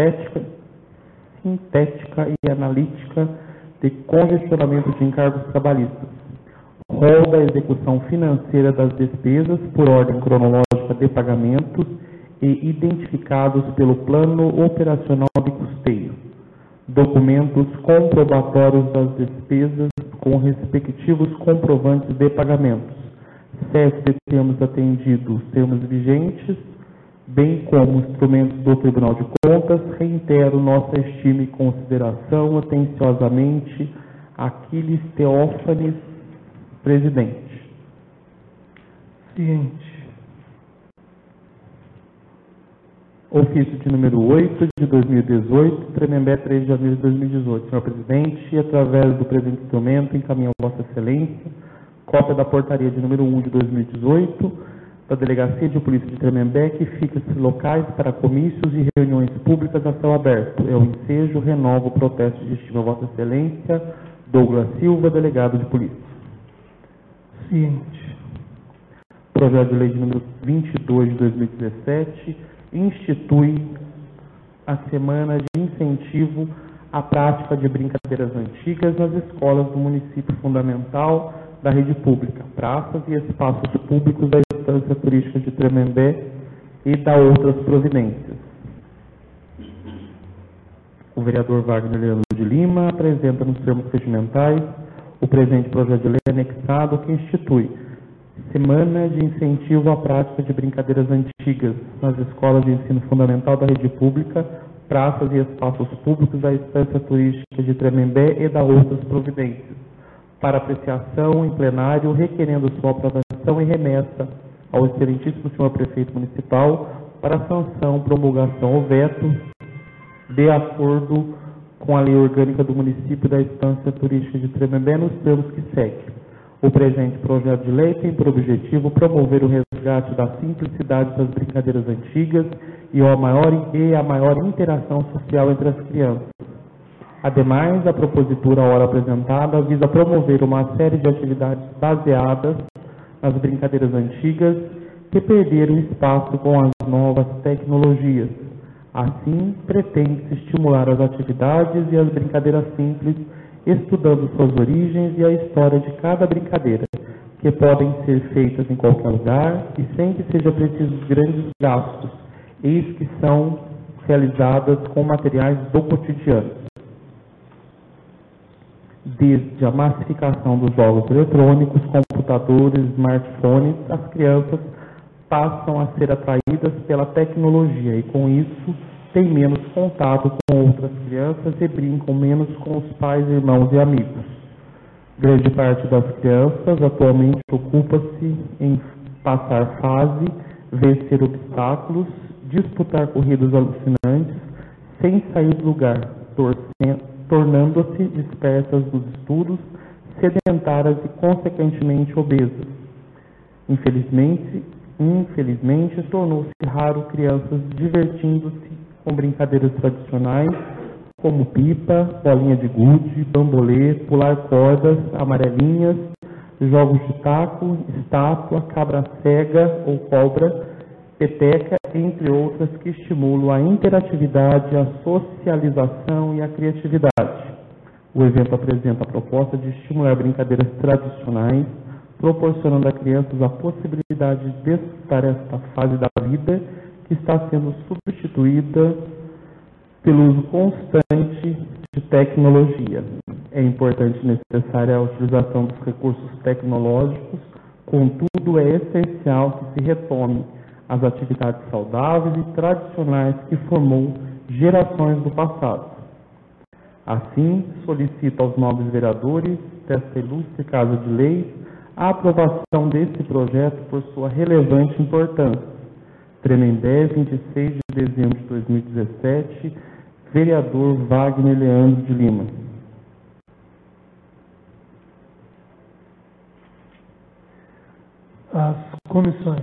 sintética e analítica de congestionamento de encargos trabalhistas. Rol da execução financeira das despesas por ordem cronológica de pagamentos e identificados pelo plano operacional de custeio. Documentos comprobatórios das despesas com respectivos comprovantes de pagamentos. Sete de termos atendidos, termos vigentes, bem como instrumentos do Tribunal de Contas. Reitero nossa estima e consideração. Atenciosamente, Aquiles Teófanes, presidente. Ciente. Ofício de número 8 de 2018, Tremembé, 3 de janeiro de 2018. Senhor presidente, através do presente instrumento, encaminho a Vossa Excelência cópia da portaria de número 1 de 2018, da Delegacia de Polícia de Tremembé, que fixa-se locais para comícios e reuniões públicas a céu aberto. É o ensejo, renovo o protesto de estima a Vossa Excelência, Douglas Silva, delegado de polícia. Ciente. Projeto de lei de número 22 de 2017, institui a semana de incentivo à prática de brincadeiras antigas nas escolas do município fundamental da rede pública, praças e espaços públicos da Estância Turística de Tremembé e da outras providências. O vereador Wagner Leandro de Lima apresenta nos termos regimentais o presente projeto de lei anexado que institui Semana de Incentivo à Prática de Brincadeiras Antigas nas Escolas de Ensino Fundamental da Rede Pública, praças e espaços públicos da Estância Turística de Tremembé e da outras providências, para apreciação em plenário, requerendo sua aprovação e remessa ao excelentíssimo senhor prefeito municipal para sanção, promulgação ou veto, de acordo com a lei orgânica do município da Estância Turística de Tremembé, nos termos que segue. O presente projeto de lei tem por objetivo promover o resgate da simplicidade das brincadeiras antigas e a maior interação social entre as crianças. Ademais, a propositura ora apresentada visa promover uma série de atividades baseadas nas brincadeiras antigas que perderam espaço com as novas tecnologias. Assim, pretende-se estimular as atividades e as brincadeiras simples, estudando suas origens e a história de cada brincadeira, que podem ser feitas em qualquer lugar e sem que seja preciso grandes gastos, eis que são realizadas com materiais do cotidiano. Desde a massificação dos jogos eletrônicos, computadores, smartphones, as crianças passam a ser atraídas pela tecnologia e, com isso, têm menos contato com outras crianças e brincam menos com os pais, irmãos e amigos. Grande parte das crianças atualmente ocupa-se em passar fase, vencer obstáculos, disputar corridas alucinantes, sem sair do lugar, tornando-se dispersas nos estudos, sedentárias e, consequentemente, obesas. Infelizmente, tornou-se raro crianças divertindo-se com brincadeiras tradicionais, como pipa, bolinha de gude, bambolê, pular cordas, amarelinhas, jogos de taco, estátua, cabra cega ou cobra, peteca, entre outras, que estimulam a interatividade, a socialização e a criatividade. O evento apresenta a proposta de estimular brincadeiras tradicionais, proporcionando a crianças a possibilidade de desfrutar esta fase da vida que está sendo substituída pelo uso constante de tecnologia. É importante e necessária a utilização dos recursos tecnológicos, contudo, é essencial que se retome as atividades saudáveis e tradicionais que formou gerações do passado. Assim, solicito aos nobres vereadores desta ilustre Casa de Leis a aprovação desse projeto por sua relevante importância. Tremembé, 26 de dezembro de 2017, vereador Wagner Leandro de Lima. As comissões.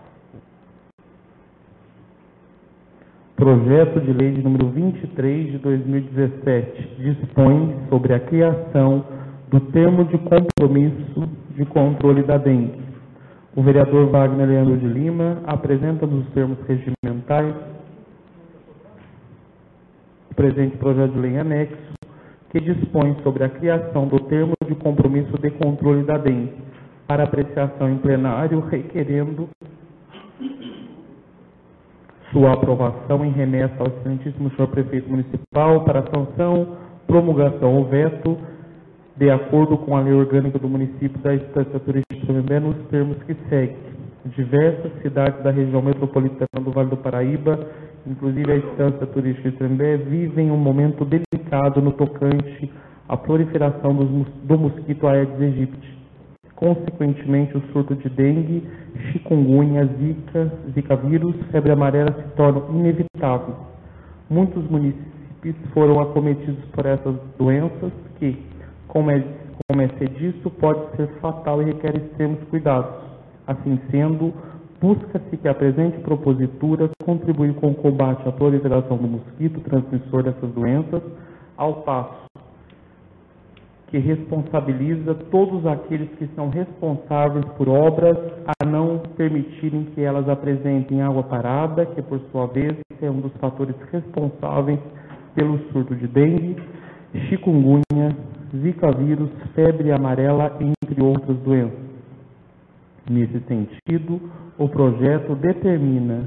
Projeto de lei de número 23 de 2017 dispõe sobre a criação do termo de compromisso de controle da dengue. O vereador Wagner Leandro de Lima apresenta nos termos regimentais o presente projeto de lei anexo, que dispõe sobre a criação do termo de compromisso de controle da dengue, para apreciação em plenário, requerendo sua aprovação em remessa ao excelentíssimo senhor prefeito municipal para sanção, promulgação ou veto, de acordo com a lei orgânica do município da Estância Turística de Tremembé, nos termos que segue. Diversas cidades da região metropolitana do Vale do Paraíba, inclusive a Estância Turística de Tremembé, vivem um momento delicado no tocante à proliferação do mosquito Aedes aegypti. Consequentemente, o surto de dengue, chikungunya, zika vírus, febre amarela se tornam inevitáveis. Muitos municípios foram acometidos por essas doenças que, como é ser disso, pode ser fatal e requer extremos cuidados. Assim sendo, busca-se que a presente propositura contribua com o combate à proliferação do mosquito transmissor dessas doenças, ao passo que responsabiliza todos aqueles que são responsáveis por obras a não permitirem que elas apresentem água parada, que por sua vez é um dos fatores responsáveis pelo surto de dengue, chikungunya, zika vírus, febre amarela, entre outras doenças. Nesse sentido, o projeto determina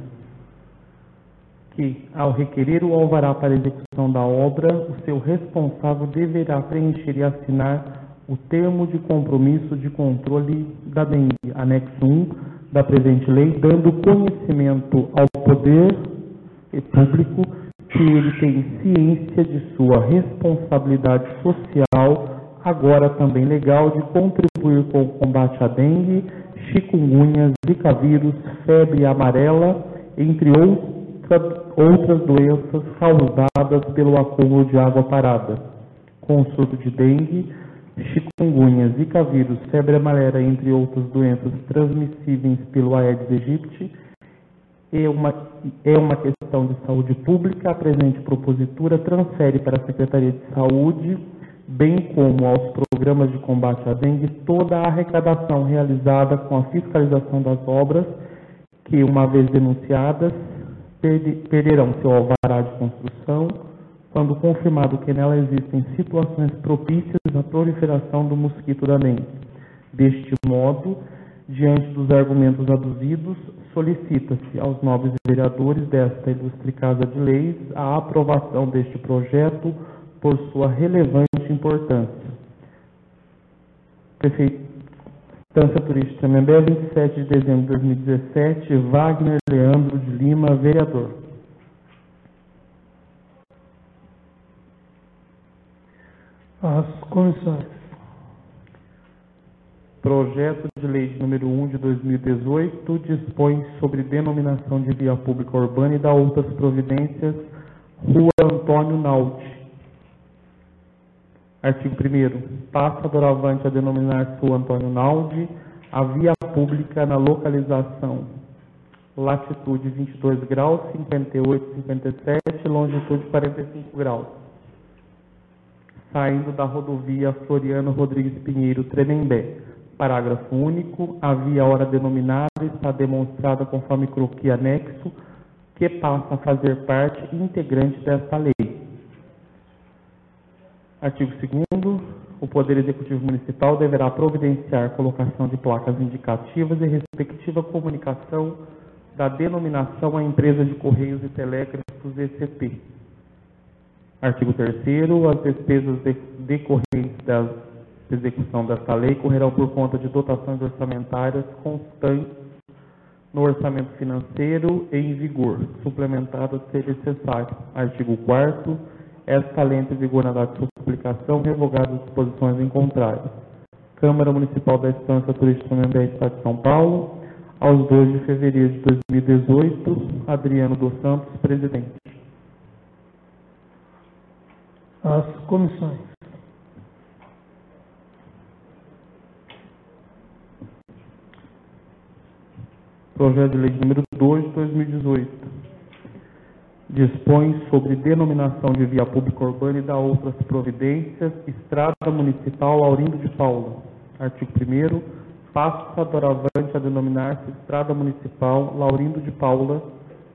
que, ao requerer o alvará para execução da obra, o seu responsável deverá preencher e assinar o termo de compromisso de controle da dengue, anexo 1 da presente lei, dando conhecimento ao poder público que ele tem ciência de sua responsabilidade social, agora também legal, de contribuir com o combate à dengue, chikungunya, zika vírus, febre amarela, entre outras doenças causadas pelo acúmulo de água parada. Com o surto de dengue, chikungunya, zika vírus, febre amarela, entre outras doenças transmissíveis pelo Aedes aegypti, é uma questão de saúde pública. A presente propositura transfere para a Secretaria de Saúde, bem como aos programas de combate à dengue, toda a arrecadação realizada com a fiscalização das obras que, uma vez denunciadas, perderão seu alvará de construção, quando confirmado que nela existem situações propícias à proliferação do mosquito da dengue. Deste modo, diante dos argumentos aduzidos, solicita-se aos nobres vereadores desta ilustre Casa de Leis a aprovação deste projeto por sua relevante importância. Prefeito Estância Turística de Tremembé, 27 de dezembro de 2017, Wagner Leandro de Lima, vereador. As comissões. Projeto de lei de número 1 de 2018 dispõe sobre denominação de via pública urbana e dá outras providências. Rua Antônio Nauti. Artigo 1º. Passa doravante a denominar-se o Antônio Naldi a via pública na localização latitude 22 graus, 58, 57, longitude 45 graus, saindo da rodovia Floriano Rodrigues Pinheiro, Tremembé. Parágrafo único. A via ora denominada está demonstrada conforme croquis anexo, que passa a fazer parte integrante desta lei. Artigo 2º. O Poder Executivo Municipal deverá providenciar colocação de placas indicativas e respectiva comunicação da denominação à empresa de Correios e Telégrafos ECT. Artigo 3º. As despesas decorrentes da execução desta lei correrão por conta de dotações orçamentárias constantes no orçamento financeiro e em vigor, suplementadas se necessário. Artigo 4º. Esta lei entra em vigor na data de sua publicação, revogadas as disposições em contrário. Câmara Municipal da Estância Turística Tremembé, Estado de São Paulo, aos 2 de fevereiro de 2018, Adriano dos Santos, presidente. As comissões. Projeto de Lei número 2 de 2018. Dispõe sobre denominação de via pública urbana e dá outras providências. Estrada Municipal Laurindo de Paula. Artigo 1º. Passa doravante a denominar-se Estrada Municipal Laurindo de Paula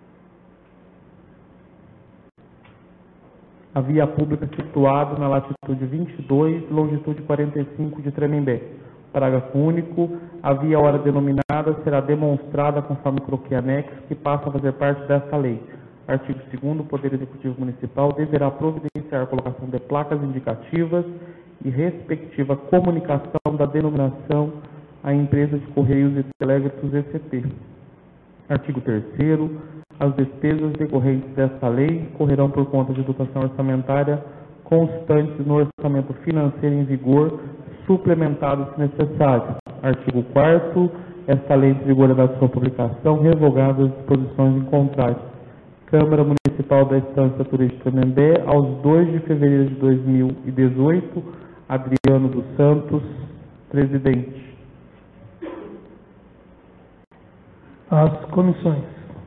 a via pública situada na latitude 22, longitude 45 de Tremembé. Parágrafo único. A via ora denominada será demonstrada conforme croquis anexo, que passa a fazer parte desta lei. Artigo 2º. O Poder Executivo Municipal deverá providenciar a colocação de placas indicativas e respectiva comunicação da denominação à empresa de Correios e Telégrafos ECT. Artigo 3º. As despesas decorrentes desta lei correrão por conta de dotação orçamentária constantes no orçamento financeiro em vigor, suplementado se necessário. Artigo 4º. Esta lei entra em vigor na data de sua publicação, revogadas as disposições em contrário. Câmara Municipal da Estância Turística Tremembé, aos 2 de fevereiro de 2018, Adriano dos Santos, presidente. As comissões.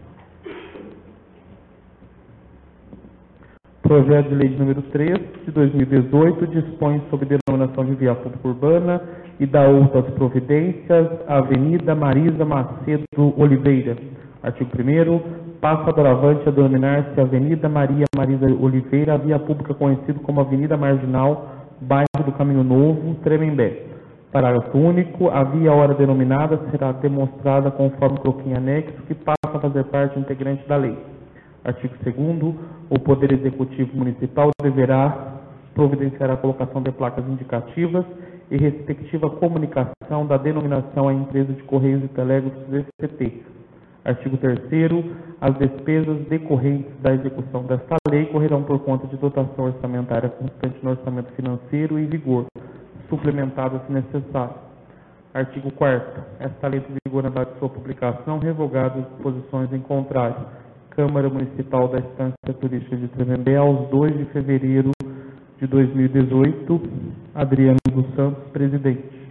Projeto de Lei número 3 de 2018 dispõe sobre denominação de via pública urbana e dá outras providências. Avenida Marisa Macedo Oliveira. Artigo 1º. Passa doravante a denominar-se Avenida Maria Marisa Oliveira, a via pública conhecida como Avenida Marginal, bairro do Caminho Novo, Tremembé. Parágrafo único. A via ora denominada será demonstrada conforme croquis anexo, que passa a fazer parte integrante da lei. Artigo 2º. O Poder Executivo Municipal deverá providenciar a colocação de placas indicativas e respectiva comunicação da denominação à empresa de Correios e Telégrafos ECT. Artigo 3º. As despesas decorrentes da execução desta lei correrão por conta de dotação orçamentária constante no orçamento financeiro em vigor, suplementada se necessário. Artigo 4º. Esta lei entra em vigor na data de sua publicação, revogadas as disposições em contrário. Câmara Municipal da Estância Turística de Tremembé, aos 2 de fevereiro de 2018, Adriano dos Santos, presidente.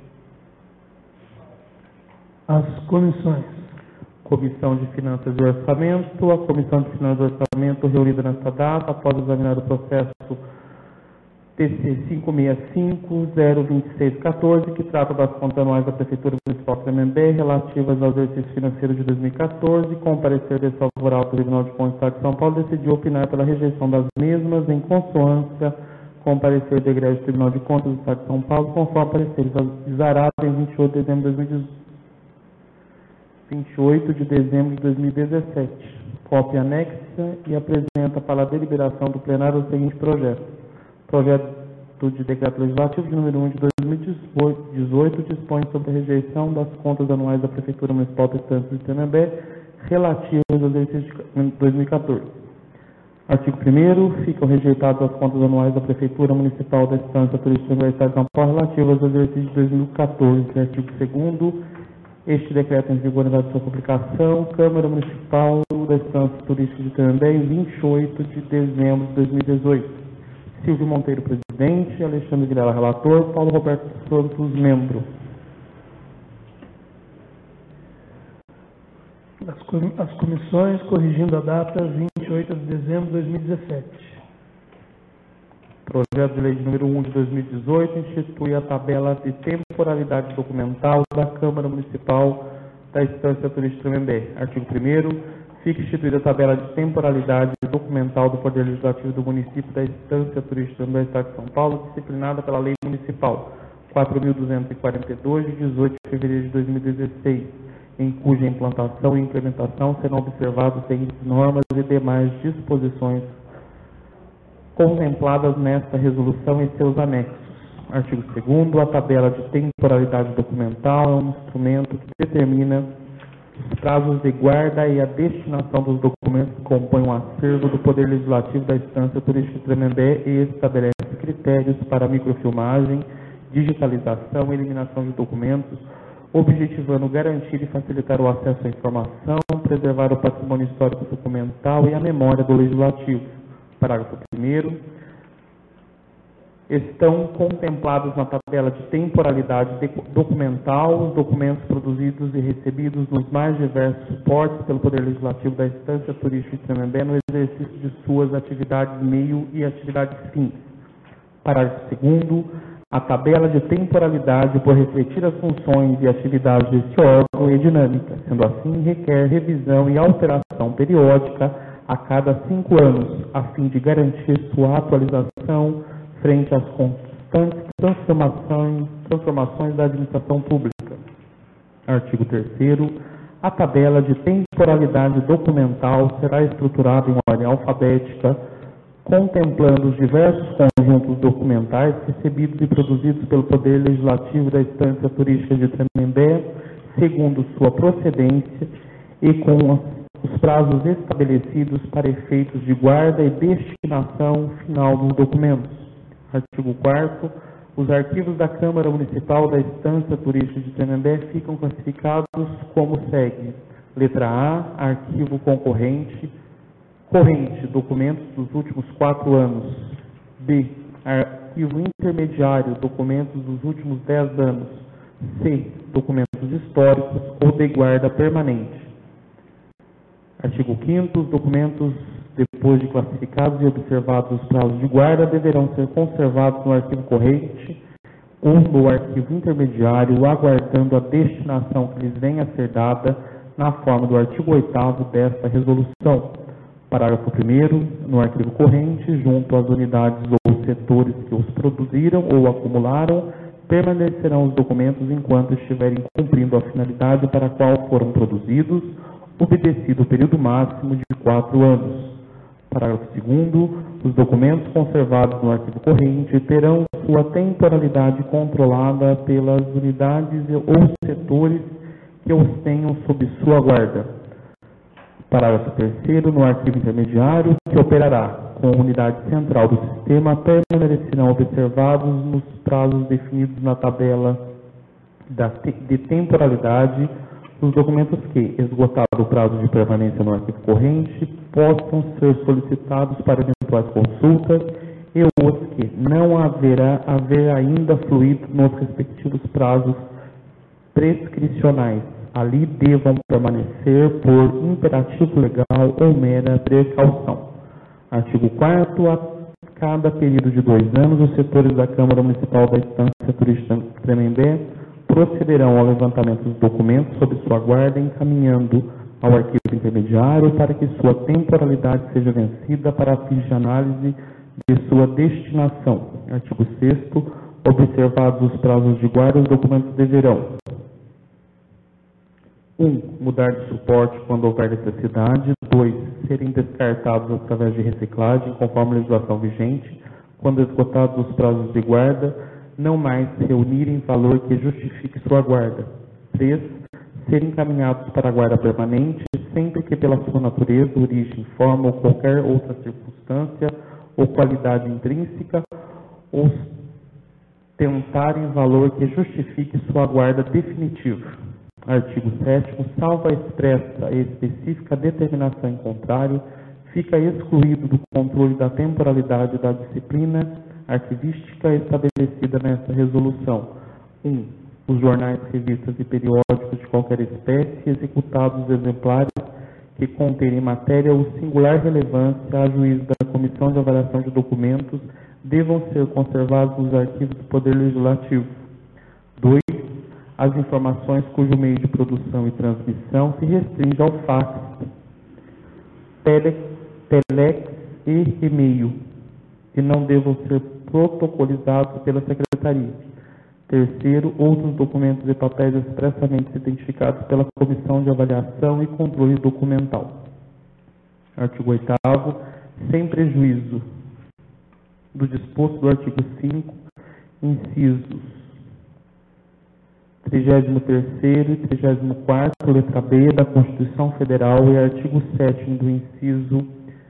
As comissões. Comissão de Finanças e Orçamento. A Comissão de Finanças e Orçamento, reunida nesta data, após examinar o processo TC 565-02614, que trata das contas anuais da Prefeitura Municipal de Tremembé relativas ao exercício financeiro de 2014, com parecer desfavorável ao Tribunal de Contas do Estado de São Paulo, decidiu opinar pela rejeição das mesmas, em consonância com o parecer do Egrégio Tribunal de Contas do Estado de São Paulo, conforme parecer exarado em 28 de dezembro de 2017. Cópia anexa e apresenta para a deliberação do plenário o seguinte projeto. Projeto de Decreto Legislativo de número 1 de 2018 dispõe sobre a rejeição das contas anuais da Prefeitura Municipal de Estância de Tremembé relativas ao exercício de 2014. Artigo 1º. Ficam rejeitadas as contas anuais da Prefeitura Municipal da Estância Turística do Estado de São Paulo relativas ao exercício de 2014. Artigo 2º. Este decreto em vigor na data de sua publicação, Câmara Municipal da Estância Turística de Tremembé, em 28 de dezembro de 2018. Silvio Monteiro, presidente. Alexandre Vilela, relator. Paulo Roberto Santos, membro. As comissões, corrigindo a data 28 de dezembro de 2017. Projeto de lei de número 1 de 2018 institui a tabela de temporalidade documental da Câmara Municipal da Estância Turística Tremembé. Artigo 1º. Fica instituída a tabela de temporalidade documental do Poder Legislativo do município da Estância Turística do Estado de São Paulo, disciplinada pela Lei Municipal 4.242, de 18 de fevereiro de 2016, em cuja implantação e implementação serão observados seguintes normas e demais disposições contempladas nesta resolução e seus anexos. Artigo 2º. A tabela de temporalidade documental é um instrumento que determina os prazos de guarda e a destinação dos documentos que compõem o acervo do Poder Legislativo da Estância Turística de Tremembé e estabelece critérios para microfilmagem, digitalização e eliminação de documentos, objetivando garantir e facilitar o acesso à informação, preservar o patrimônio histórico documental e a memória do Legislativo. Parágrafo 1º. Estão contemplados na tabela de temporalidade documental os documentos produzidos e recebidos nos mais diversos suportes pelo Poder Legislativo da Estância Turística de Tremembé no exercício de suas atividades meio e atividades fins. Parágrafo 2º. A tabela de temporalidade, por refletir as funções e atividades deste órgão, é dinâmica, sendo assim, requer revisão e alteração periódica a cada 5 anos, a fim de garantir sua atualização frente às constantes transformações da administração pública. Artigo 3º. A tabela de temporalidade documental será estruturada em ordem alfabética, contemplando os diversos conjuntos documentais recebidos e produzidos pelo Poder Legislativo da Estância Turística de Tremembé, segundo sua procedência e com os prazos estabelecidos para efeitos de guarda e destinação final dos documentos. Artigo 4º. Os arquivos da Câmara Municipal da Estância Turística de Tremembé ficam classificados como segue. Letra A, arquivo concorrente, documentos dos últimos 4 anos. B, arquivo intermediário, documentos dos últimos 10 anos. C, documentos históricos ou de guarda permanente. Artigo 5º. Os documentos, depois de classificados e observados os prazos de guarda, deverão ser conservados no arquivo corrente ou no arquivo intermediário, aguardando a destinação que lhes venha a ser dada na forma do artigo 8º desta resolução. Parágrafo 1º. No arquivo corrente, junto às unidades ou setores que os produziram ou acumularam, permanecerão os documentos enquanto estiverem cumprindo a finalidade para a qual foram produzidos, obedecido o período máximo de 4 anos. Parágrafo 2º. Os documentos conservados no arquivo corrente terão sua temporalidade controlada pelas unidades ou setores que os tenham sob sua guarda. Parágrafo 3º. No arquivo intermediário, que operará com a unidade central do sistema, permanecerão observados nos prazos definidos na tabela de temporalidade os documentos que, esgotado o prazo de permanência no arquivo corrente, possam ser solicitados para eventuais consultas e os que não haver ainda fluído nos respectivos prazos prescricionais. Ali devam permanecer por imperativo legal ou mera precaução. Artigo 4º. A cada período de 2 anos, os setores da Câmara Municipal da Estância Turística de Tremembé procederão ao levantamento dos documentos sob sua guarda, encaminhando ao arquivo intermediário para que sua temporalidade seja vencida para fins de análise de sua destinação. Artigo 6º. Observados os prazos de guarda, os documentos deverão: 1. Mudar de suporte quando houver necessidade. 2. Serem descartados através de reciclagem, conforme a legislação vigente, quando esgotados os prazos de guarda, não mais reunirem valor que justifique sua guarda. 3. Serem encaminhados para a guarda permanente, sempre que pela sua natureza, origem, forma ou qualquer outra circunstância ou qualidade intrínseca, ou tentarem valor que justifique sua guarda definitiva. Artigo 7º. Salvo a expressa e específica determinação em contrário, fica excluído do controle da temporalidade da disciplina arquivística estabelecida nesta resolução: 1. Os jornais, revistas e periódicos de qualquer espécie, executados exemplares que conterem matéria ou singular relevância a juízo da Comissão de Avaliação de Documentos, devam ser conservados nos arquivos do Poder Legislativo. 2. As informações cujo meio de produção e transmissão se restringe ao fax, telex e e-mail, e não devam ser protocolizados pela Secretaria. 3. Outros documentos e papéis expressamente identificados pela Comissão de Avaliação e Controle Documental. Artigo 8º. Sem prejuízo do disposto do artigo 5, incisos 33º e 34º, letra B, da Constituição Federal e artigo 7º do inciso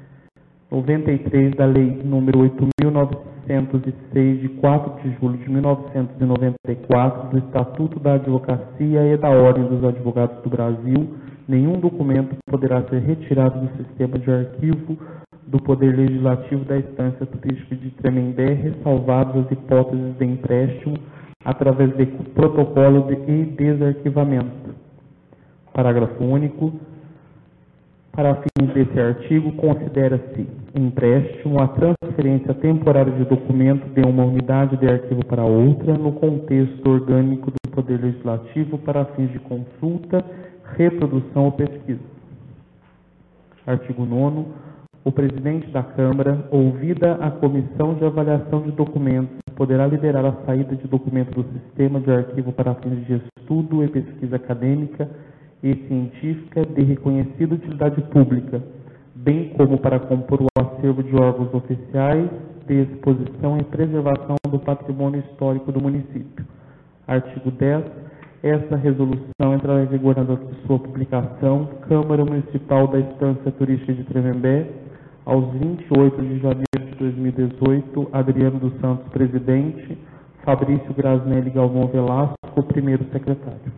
93 da Lei nº 8.906, de 4 de julho de 1994, do Estatuto da Advocacia e da Ordem dos Advogados do Brasil, nenhum documento poderá ser retirado do sistema de arquivo do Poder Legislativo da Estância Turística de Tremembé, ressalvadas as hipóteses de empréstimo através de protocolo e desarquivamento. Parágrafo único. Para fins desse artigo, considera-se empréstimo a transferência temporária de documento de uma unidade de arquivo para outra, no contexto orgânico do Poder Legislativo, para fins de consulta, reprodução ou pesquisa. Artigo 9º. O presidente da Câmara, ouvida a Comissão de Avaliação de Documentos, poderá liderar a saída de documento do sistema de arquivo para fins de estudo e pesquisa acadêmica e científica de reconhecida utilidade pública, bem como para compor o acervo de órgãos oficiais de exposição e preservação do patrimônio histórico do município. Artigo 10. Esta resolução entrará em vigor na data de sua publicação. Câmara Municipal da Estância Turística de Tremembé, aos 28 de janeiro de 2018, Adriano dos Santos, presidente, Fabrício Grasnelli Galvão Velasco, primeiro secretário.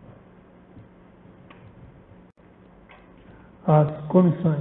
As comissões.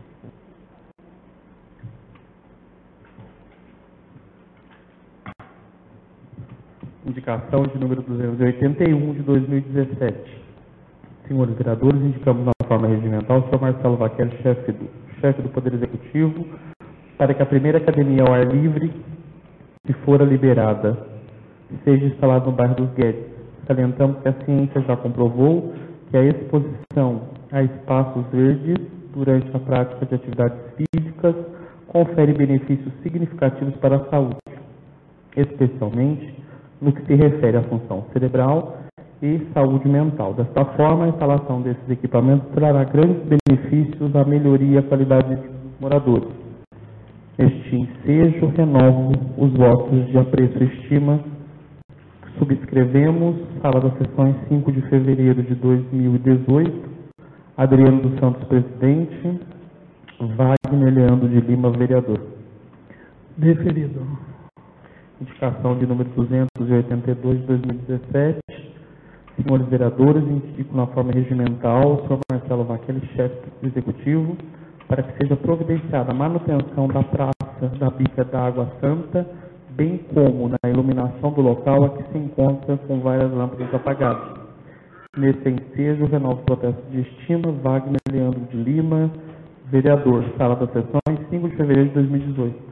Indicação de número 281 de 2017. Senhores vereadores, indicamos na forma regimental o senhor Marcelo Vaqueri, chefe do Poder Executivo, para que a primeira academia ao ar livre que fora liberada seja instalada no bairro dos Guedes. Salientamos que a ciência já comprovou que a exposição a espaços verdes durante a prática de atividades físicas confere benefícios significativos para a saúde, especialmente no que se refere à função cerebral e saúde mental. Desta forma, a instalação desses equipamentos trará grandes benefícios à melhoria e à qualidade de vida dos moradores. Neste ensejo, renovo os votos de apreço e estima que subscrevemos, sala das sessões 5 de fevereiro de 2018, Adriano dos Santos, presidente, Wagner Leandro de Lima, vereador. Deferido. Indicação de número 282 de 2017. Senhores vereadores, indico na forma regimental o senhor Marcelo Vaqueri, chefe do Executivo, para que seja providenciada a manutenção da praça da Bica da Água Santa, bem como na iluminação do local a que se encontra com várias lâmpadas apagadas. Nesse ensejo, renovo o protesto de estima, Wagner Leandro de Lima, vereador, sala das sessões, 5 de fevereiro de 2018.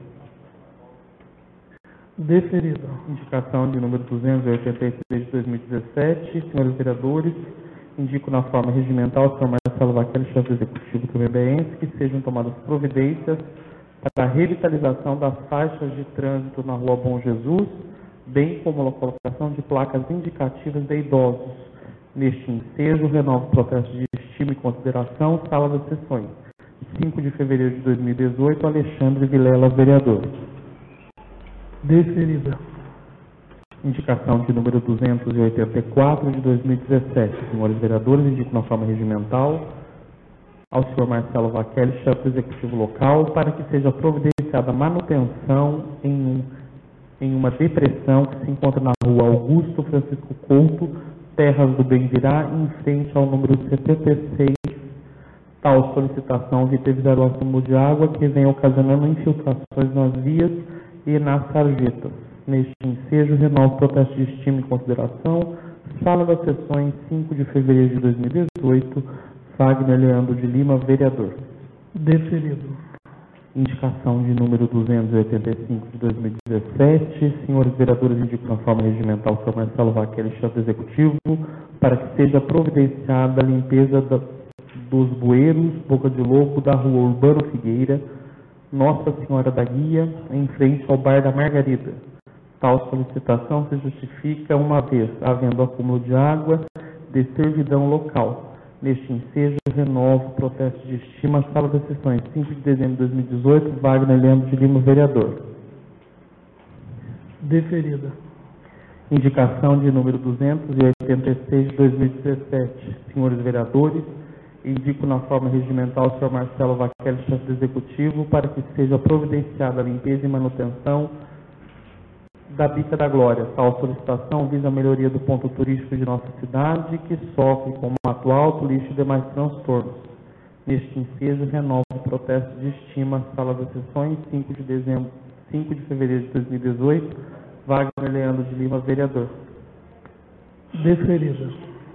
Deferido. Indicação de número 283 de 2017. Senhores vereadores, indico na forma regimental o senhor Marcelo Vaqueri, chefe executivo tremembéense, que sejam tomadas providências para a revitalização das faixas de trânsito na Rua Bom Jesus, bem como a colocação de placas indicativas de idosos. Neste ensejo, renovo o processo de estima e consideração, sala das sessões. 5 de fevereiro de 2018, Alexandre Vilela, vereador. Deferida. Indicação de número 284 de 2017. Senhores vereadores, indico na forma regimental ao senhor Marcelo Vaqueri, chefe executivo local, para que seja providenciada a manutenção em uma depressão que se encontra na rua Augusto Francisco Couto, Terras do Bem-Virá, em frente ao número 76, Tal solicitação obter evitar o acúmulo de água que vem ocasionando infiltrações nas vias e nas sarjetas. Neste ensejo, renovo o protesto de estima e consideração. Sala das Sessões, 5 de fevereiro de 2018, Wagner Leandro de Lima, vereador. Deferido. Indicação de número 285 de 2017. Senhores vereadores, indico na forma regimental o senhor Marcelo Vaqueri, chefe do Executivo, para que seja providenciada a limpeza dos bueiros, Boca de Lobo, da rua Urbano Figueira, Nossa Senhora da Guia, em frente ao Bar da Margarida. Tal solicitação se justifica uma vez havendo acúmulo de água de servidão local. Neste ensejo, renovo o protesto de estima, Sala das Sessões, 5 de dezembro de 2018, Wagner Leandro de Lima, vereador. Deferida. Indicação de número 286 de 2017. Senhores vereadores, indico na forma regimental o senhor Marcelo Vaqueri, chefe do Executivo, para que seja providenciada a limpeza e manutenção da Bica da Glória. Tal solicitação visa a melhoria do ponto turístico de nossa cidade, que sofre com mato alto, lixo e demais transtornos. Neste ensejo, renovo o protesto de estima, Sala das Sessões, 5 de fevereiro de 2018, Wagner Leandro de Lima, vereador. Deferida.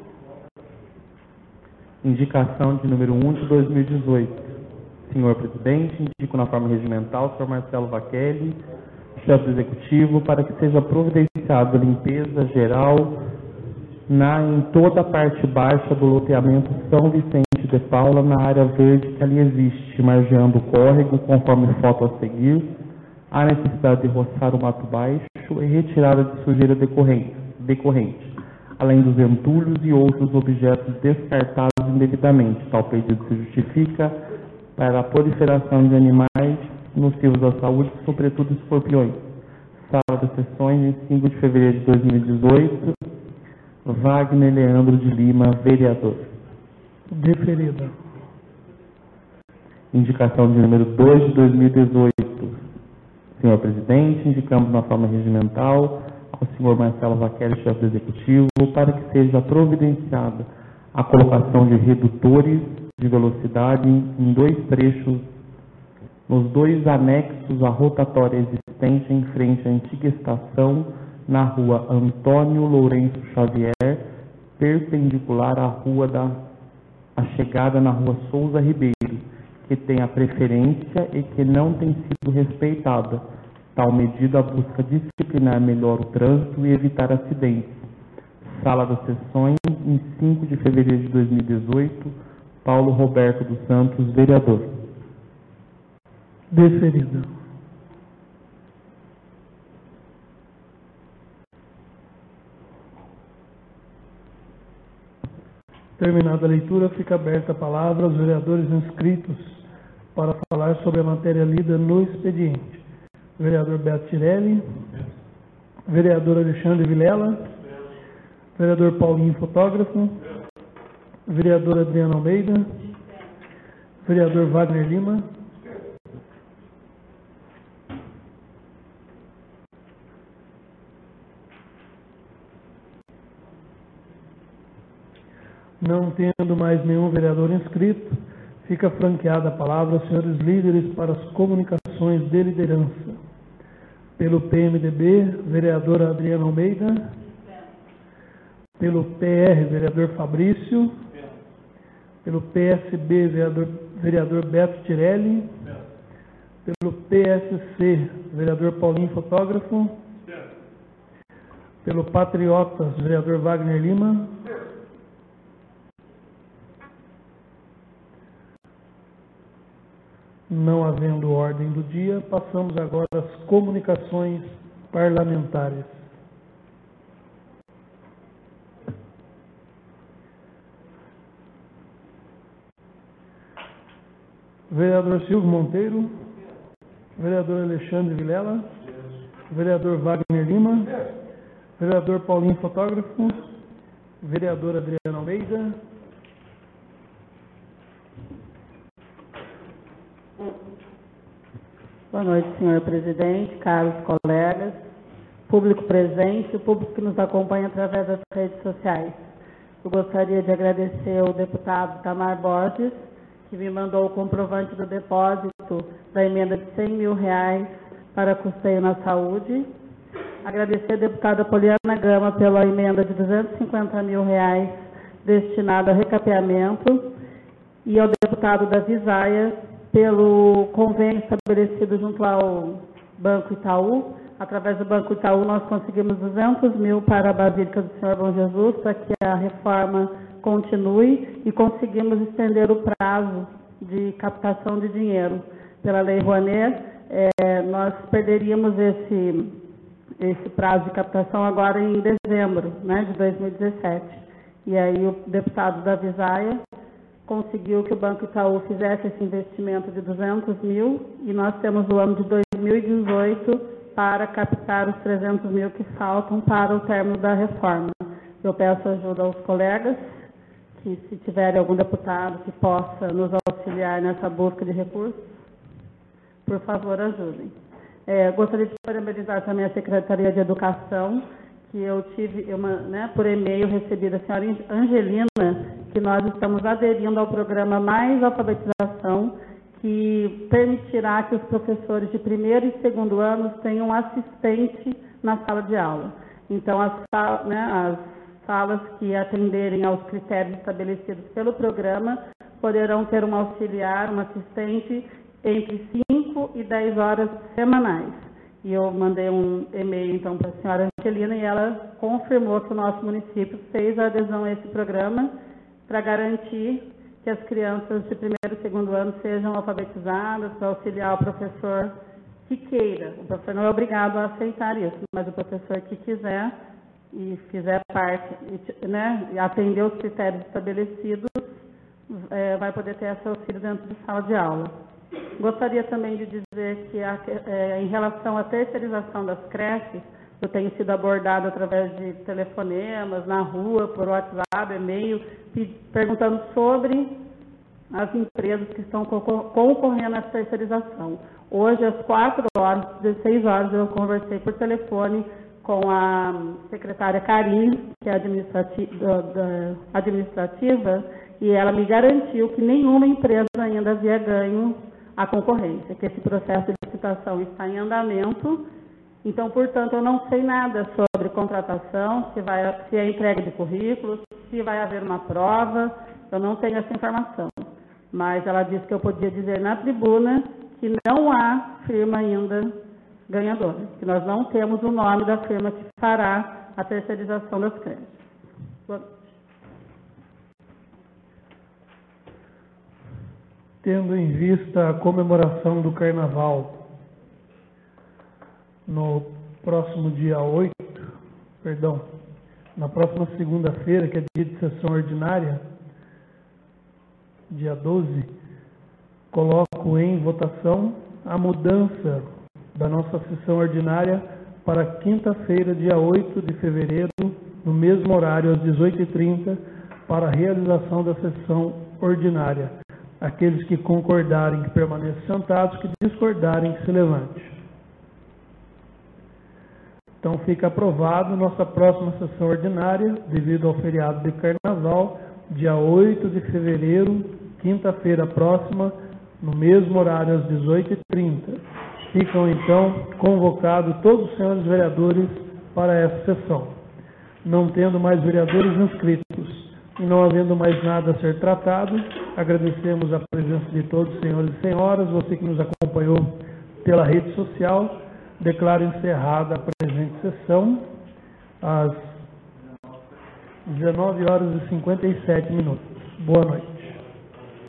Indicação de número 1 de 2018. Senhor presidente, indico na forma regimental o senhor Marcelo Vaqueri, chefe do Executivo, para que seja providenciada a limpeza geral em toda a parte baixa do loteamento São Vicente de Paula, na área verde que ali existe, margeando o córrego, conforme foto a seguir, há necessidade de roçar o mato baixo e retirada de sujeira decorrente, além dos entulhos e outros objetos descartados indevidamente. Tal pedido se justifica para a proliferação de animais nocivos à saúde, sobretudo escorpiões. Sala das Sessões, em 5 de fevereiro de 2018, Wagner Leandro de Lima, vereador. Deferida. Indicação de número 2 de 2018. Senhor presidente, indicamos na forma regimental ao senhor Marcelo Vaqueri, chefe do Executivo, para que seja providenciada a colocação de redutores de velocidade em 2 trechos, nos 2 anexos à rotatória existente em frente à antiga estação, na rua Antônio Lourenço Xavier, perpendicular à chegada na rua Souza Ribeiro, que tem a preferência e que não tem sido respeitada. Tal medida busca disciplinar melhor o trânsito e evitar acidentes. Sala das Sessões, em 5 de fevereiro de 2018, Paulo Roberto dos Santos, vereador. Deferida. Terminada a leitura, fica aberta a palavra aos vereadores inscritos para falar sobre a matéria lida no expediente. Vereador Beto Tirelli, vereador Alexandre Vilela, vereador Paulinho, fotógrafo, vereador Adriano Almeida, vereador Wagner Lima, não tendo mais nenhum vereador inscrito, fica franqueada a palavra aos senhores líderes para as comunicações de liderança. Pelo PMDB, vereador Adriano Almeida. Pelo PR, vereador Fabrício. Pelo PSB, vereador Beto Tirelli. Pelo PSC, vereador Paulinho, fotógrafo. Pelo Patriotas, vereador Wagner Lima. Não havendo ordem do dia, passamos agora às comunicações parlamentares. Vereador Silvio Monteiro, vereador Alexandre Vilela, vereador Wagner Lima, vereador Paulinho, fotógrafo, vereador Adriano Almeida, Boa noite, senhor presidente, caros colegas, público presente e o público que nos acompanha através das redes sociais. Eu gostaria de agradecer ao deputado Tamar Borges que me mandou o comprovante do depósito da emenda de R$100 mil para custeio na saúde. Agradecer a deputada Poliana Gama pela emenda de R$250 mil destinada ao recapeamento e ao deputado Davi Zaia pelo convênio estabelecido junto ao Banco Itaú. Através do Banco Itaú, nós conseguimos R$200 mil para a Basílica do Senhor Bom Jesus, para que a reforma continue, e conseguimos estender o prazo de captação de dinheiro. Pela Lei Rouanet, nós perderíamos esse prazo de captação agora em dezembro, né, de 2017. E aí o deputado Davi Zaia conseguiu que o Banco Itaú fizesse esse investimento de R$200 mil, e nós temos o ano de 2018 para captar os R$300 mil que faltam para o término da reforma. Eu peço ajuda aos colegas, que se tiverem algum deputado que possa nos auxiliar nessa busca de recursos, por favor, ajudem. Gostaria de parabenizar também a Secretaria de Educação, que eu tive, por e-mail, recebi da senhora Angelina, que nós estamos aderindo ao programa Mais Alfabetização, que permitirá que os professores de primeiro e segundo anos tenham um assistente na sala de aula. Então, as salas que atenderem aos critérios estabelecidos pelo programa poderão ter um auxiliar, um assistente, entre 5 e 10 horas semanais. E eu mandei um e-mail, então, para a senhora Angelina, e ela confirmou que o nosso município fez a adesão a esse programa para garantir que as crianças de primeiro e segundo ano sejam alfabetizadas, para auxiliar o professor que queira. O professor não é obrigado a aceitar isso, mas o professor que quiser e fizer parte, e atender os critérios estabelecidos, vai poder ter esse auxílio dentro de sala de aula. Gostaria também de dizer que, em relação à terceirização das creches, eu tenho sido abordada através de telefonemas, na rua, por WhatsApp, e-mail, perguntando sobre as empresas que estão concorrendo à terceirização. Hoje, às 4 horas, 16 horas, eu conversei por telefone com a secretária Karine, que é administrativa, e ela me garantiu que nenhuma empresa ainda havia ganho a concorrência, que esse processo de licitação está em andamento. Então, portanto, eu não sei nada sobre contratação, se é entrega de currículos, se vai haver uma prova, eu não tenho essa informação. Mas ela disse que eu podia dizer na tribuna que não há firma ainda ganhadora, que nós não temos o nome da firma que fará a terceirização das creches. Boa noite. Tendo em vista a comemoração do Carnaval, no próximo dia 8, na próxima segunda-feira, que é dia de sessão ordinária, dia 12, coloco em votação a mudança da nossa sessão ordinária para quinta-feira, dia 8 de fevereiro, no mesmo horário, às 18h30, para a realização da sessão ordinária. Aqueles que concordarem que permaneçam sentados, que discordarem que se levante. Então, fica aprovado nossa próxima sessão ordinária, devido ao feriado de Carnaval, dia 8 de fevereiro, quinta-feira próxima, no mesmo horário, às 18h30. Ficam, então, convocados todos os senhores vereadores para essa sessão. Não tendo mais vereadores inscritos e não havendo mais nada a ser tratado, agradecemos a presença de todos, senhores e senhoras. Você que nos acompanhou pela rede social, declaro encerrada a presente sessão às 19h57. Boa noite.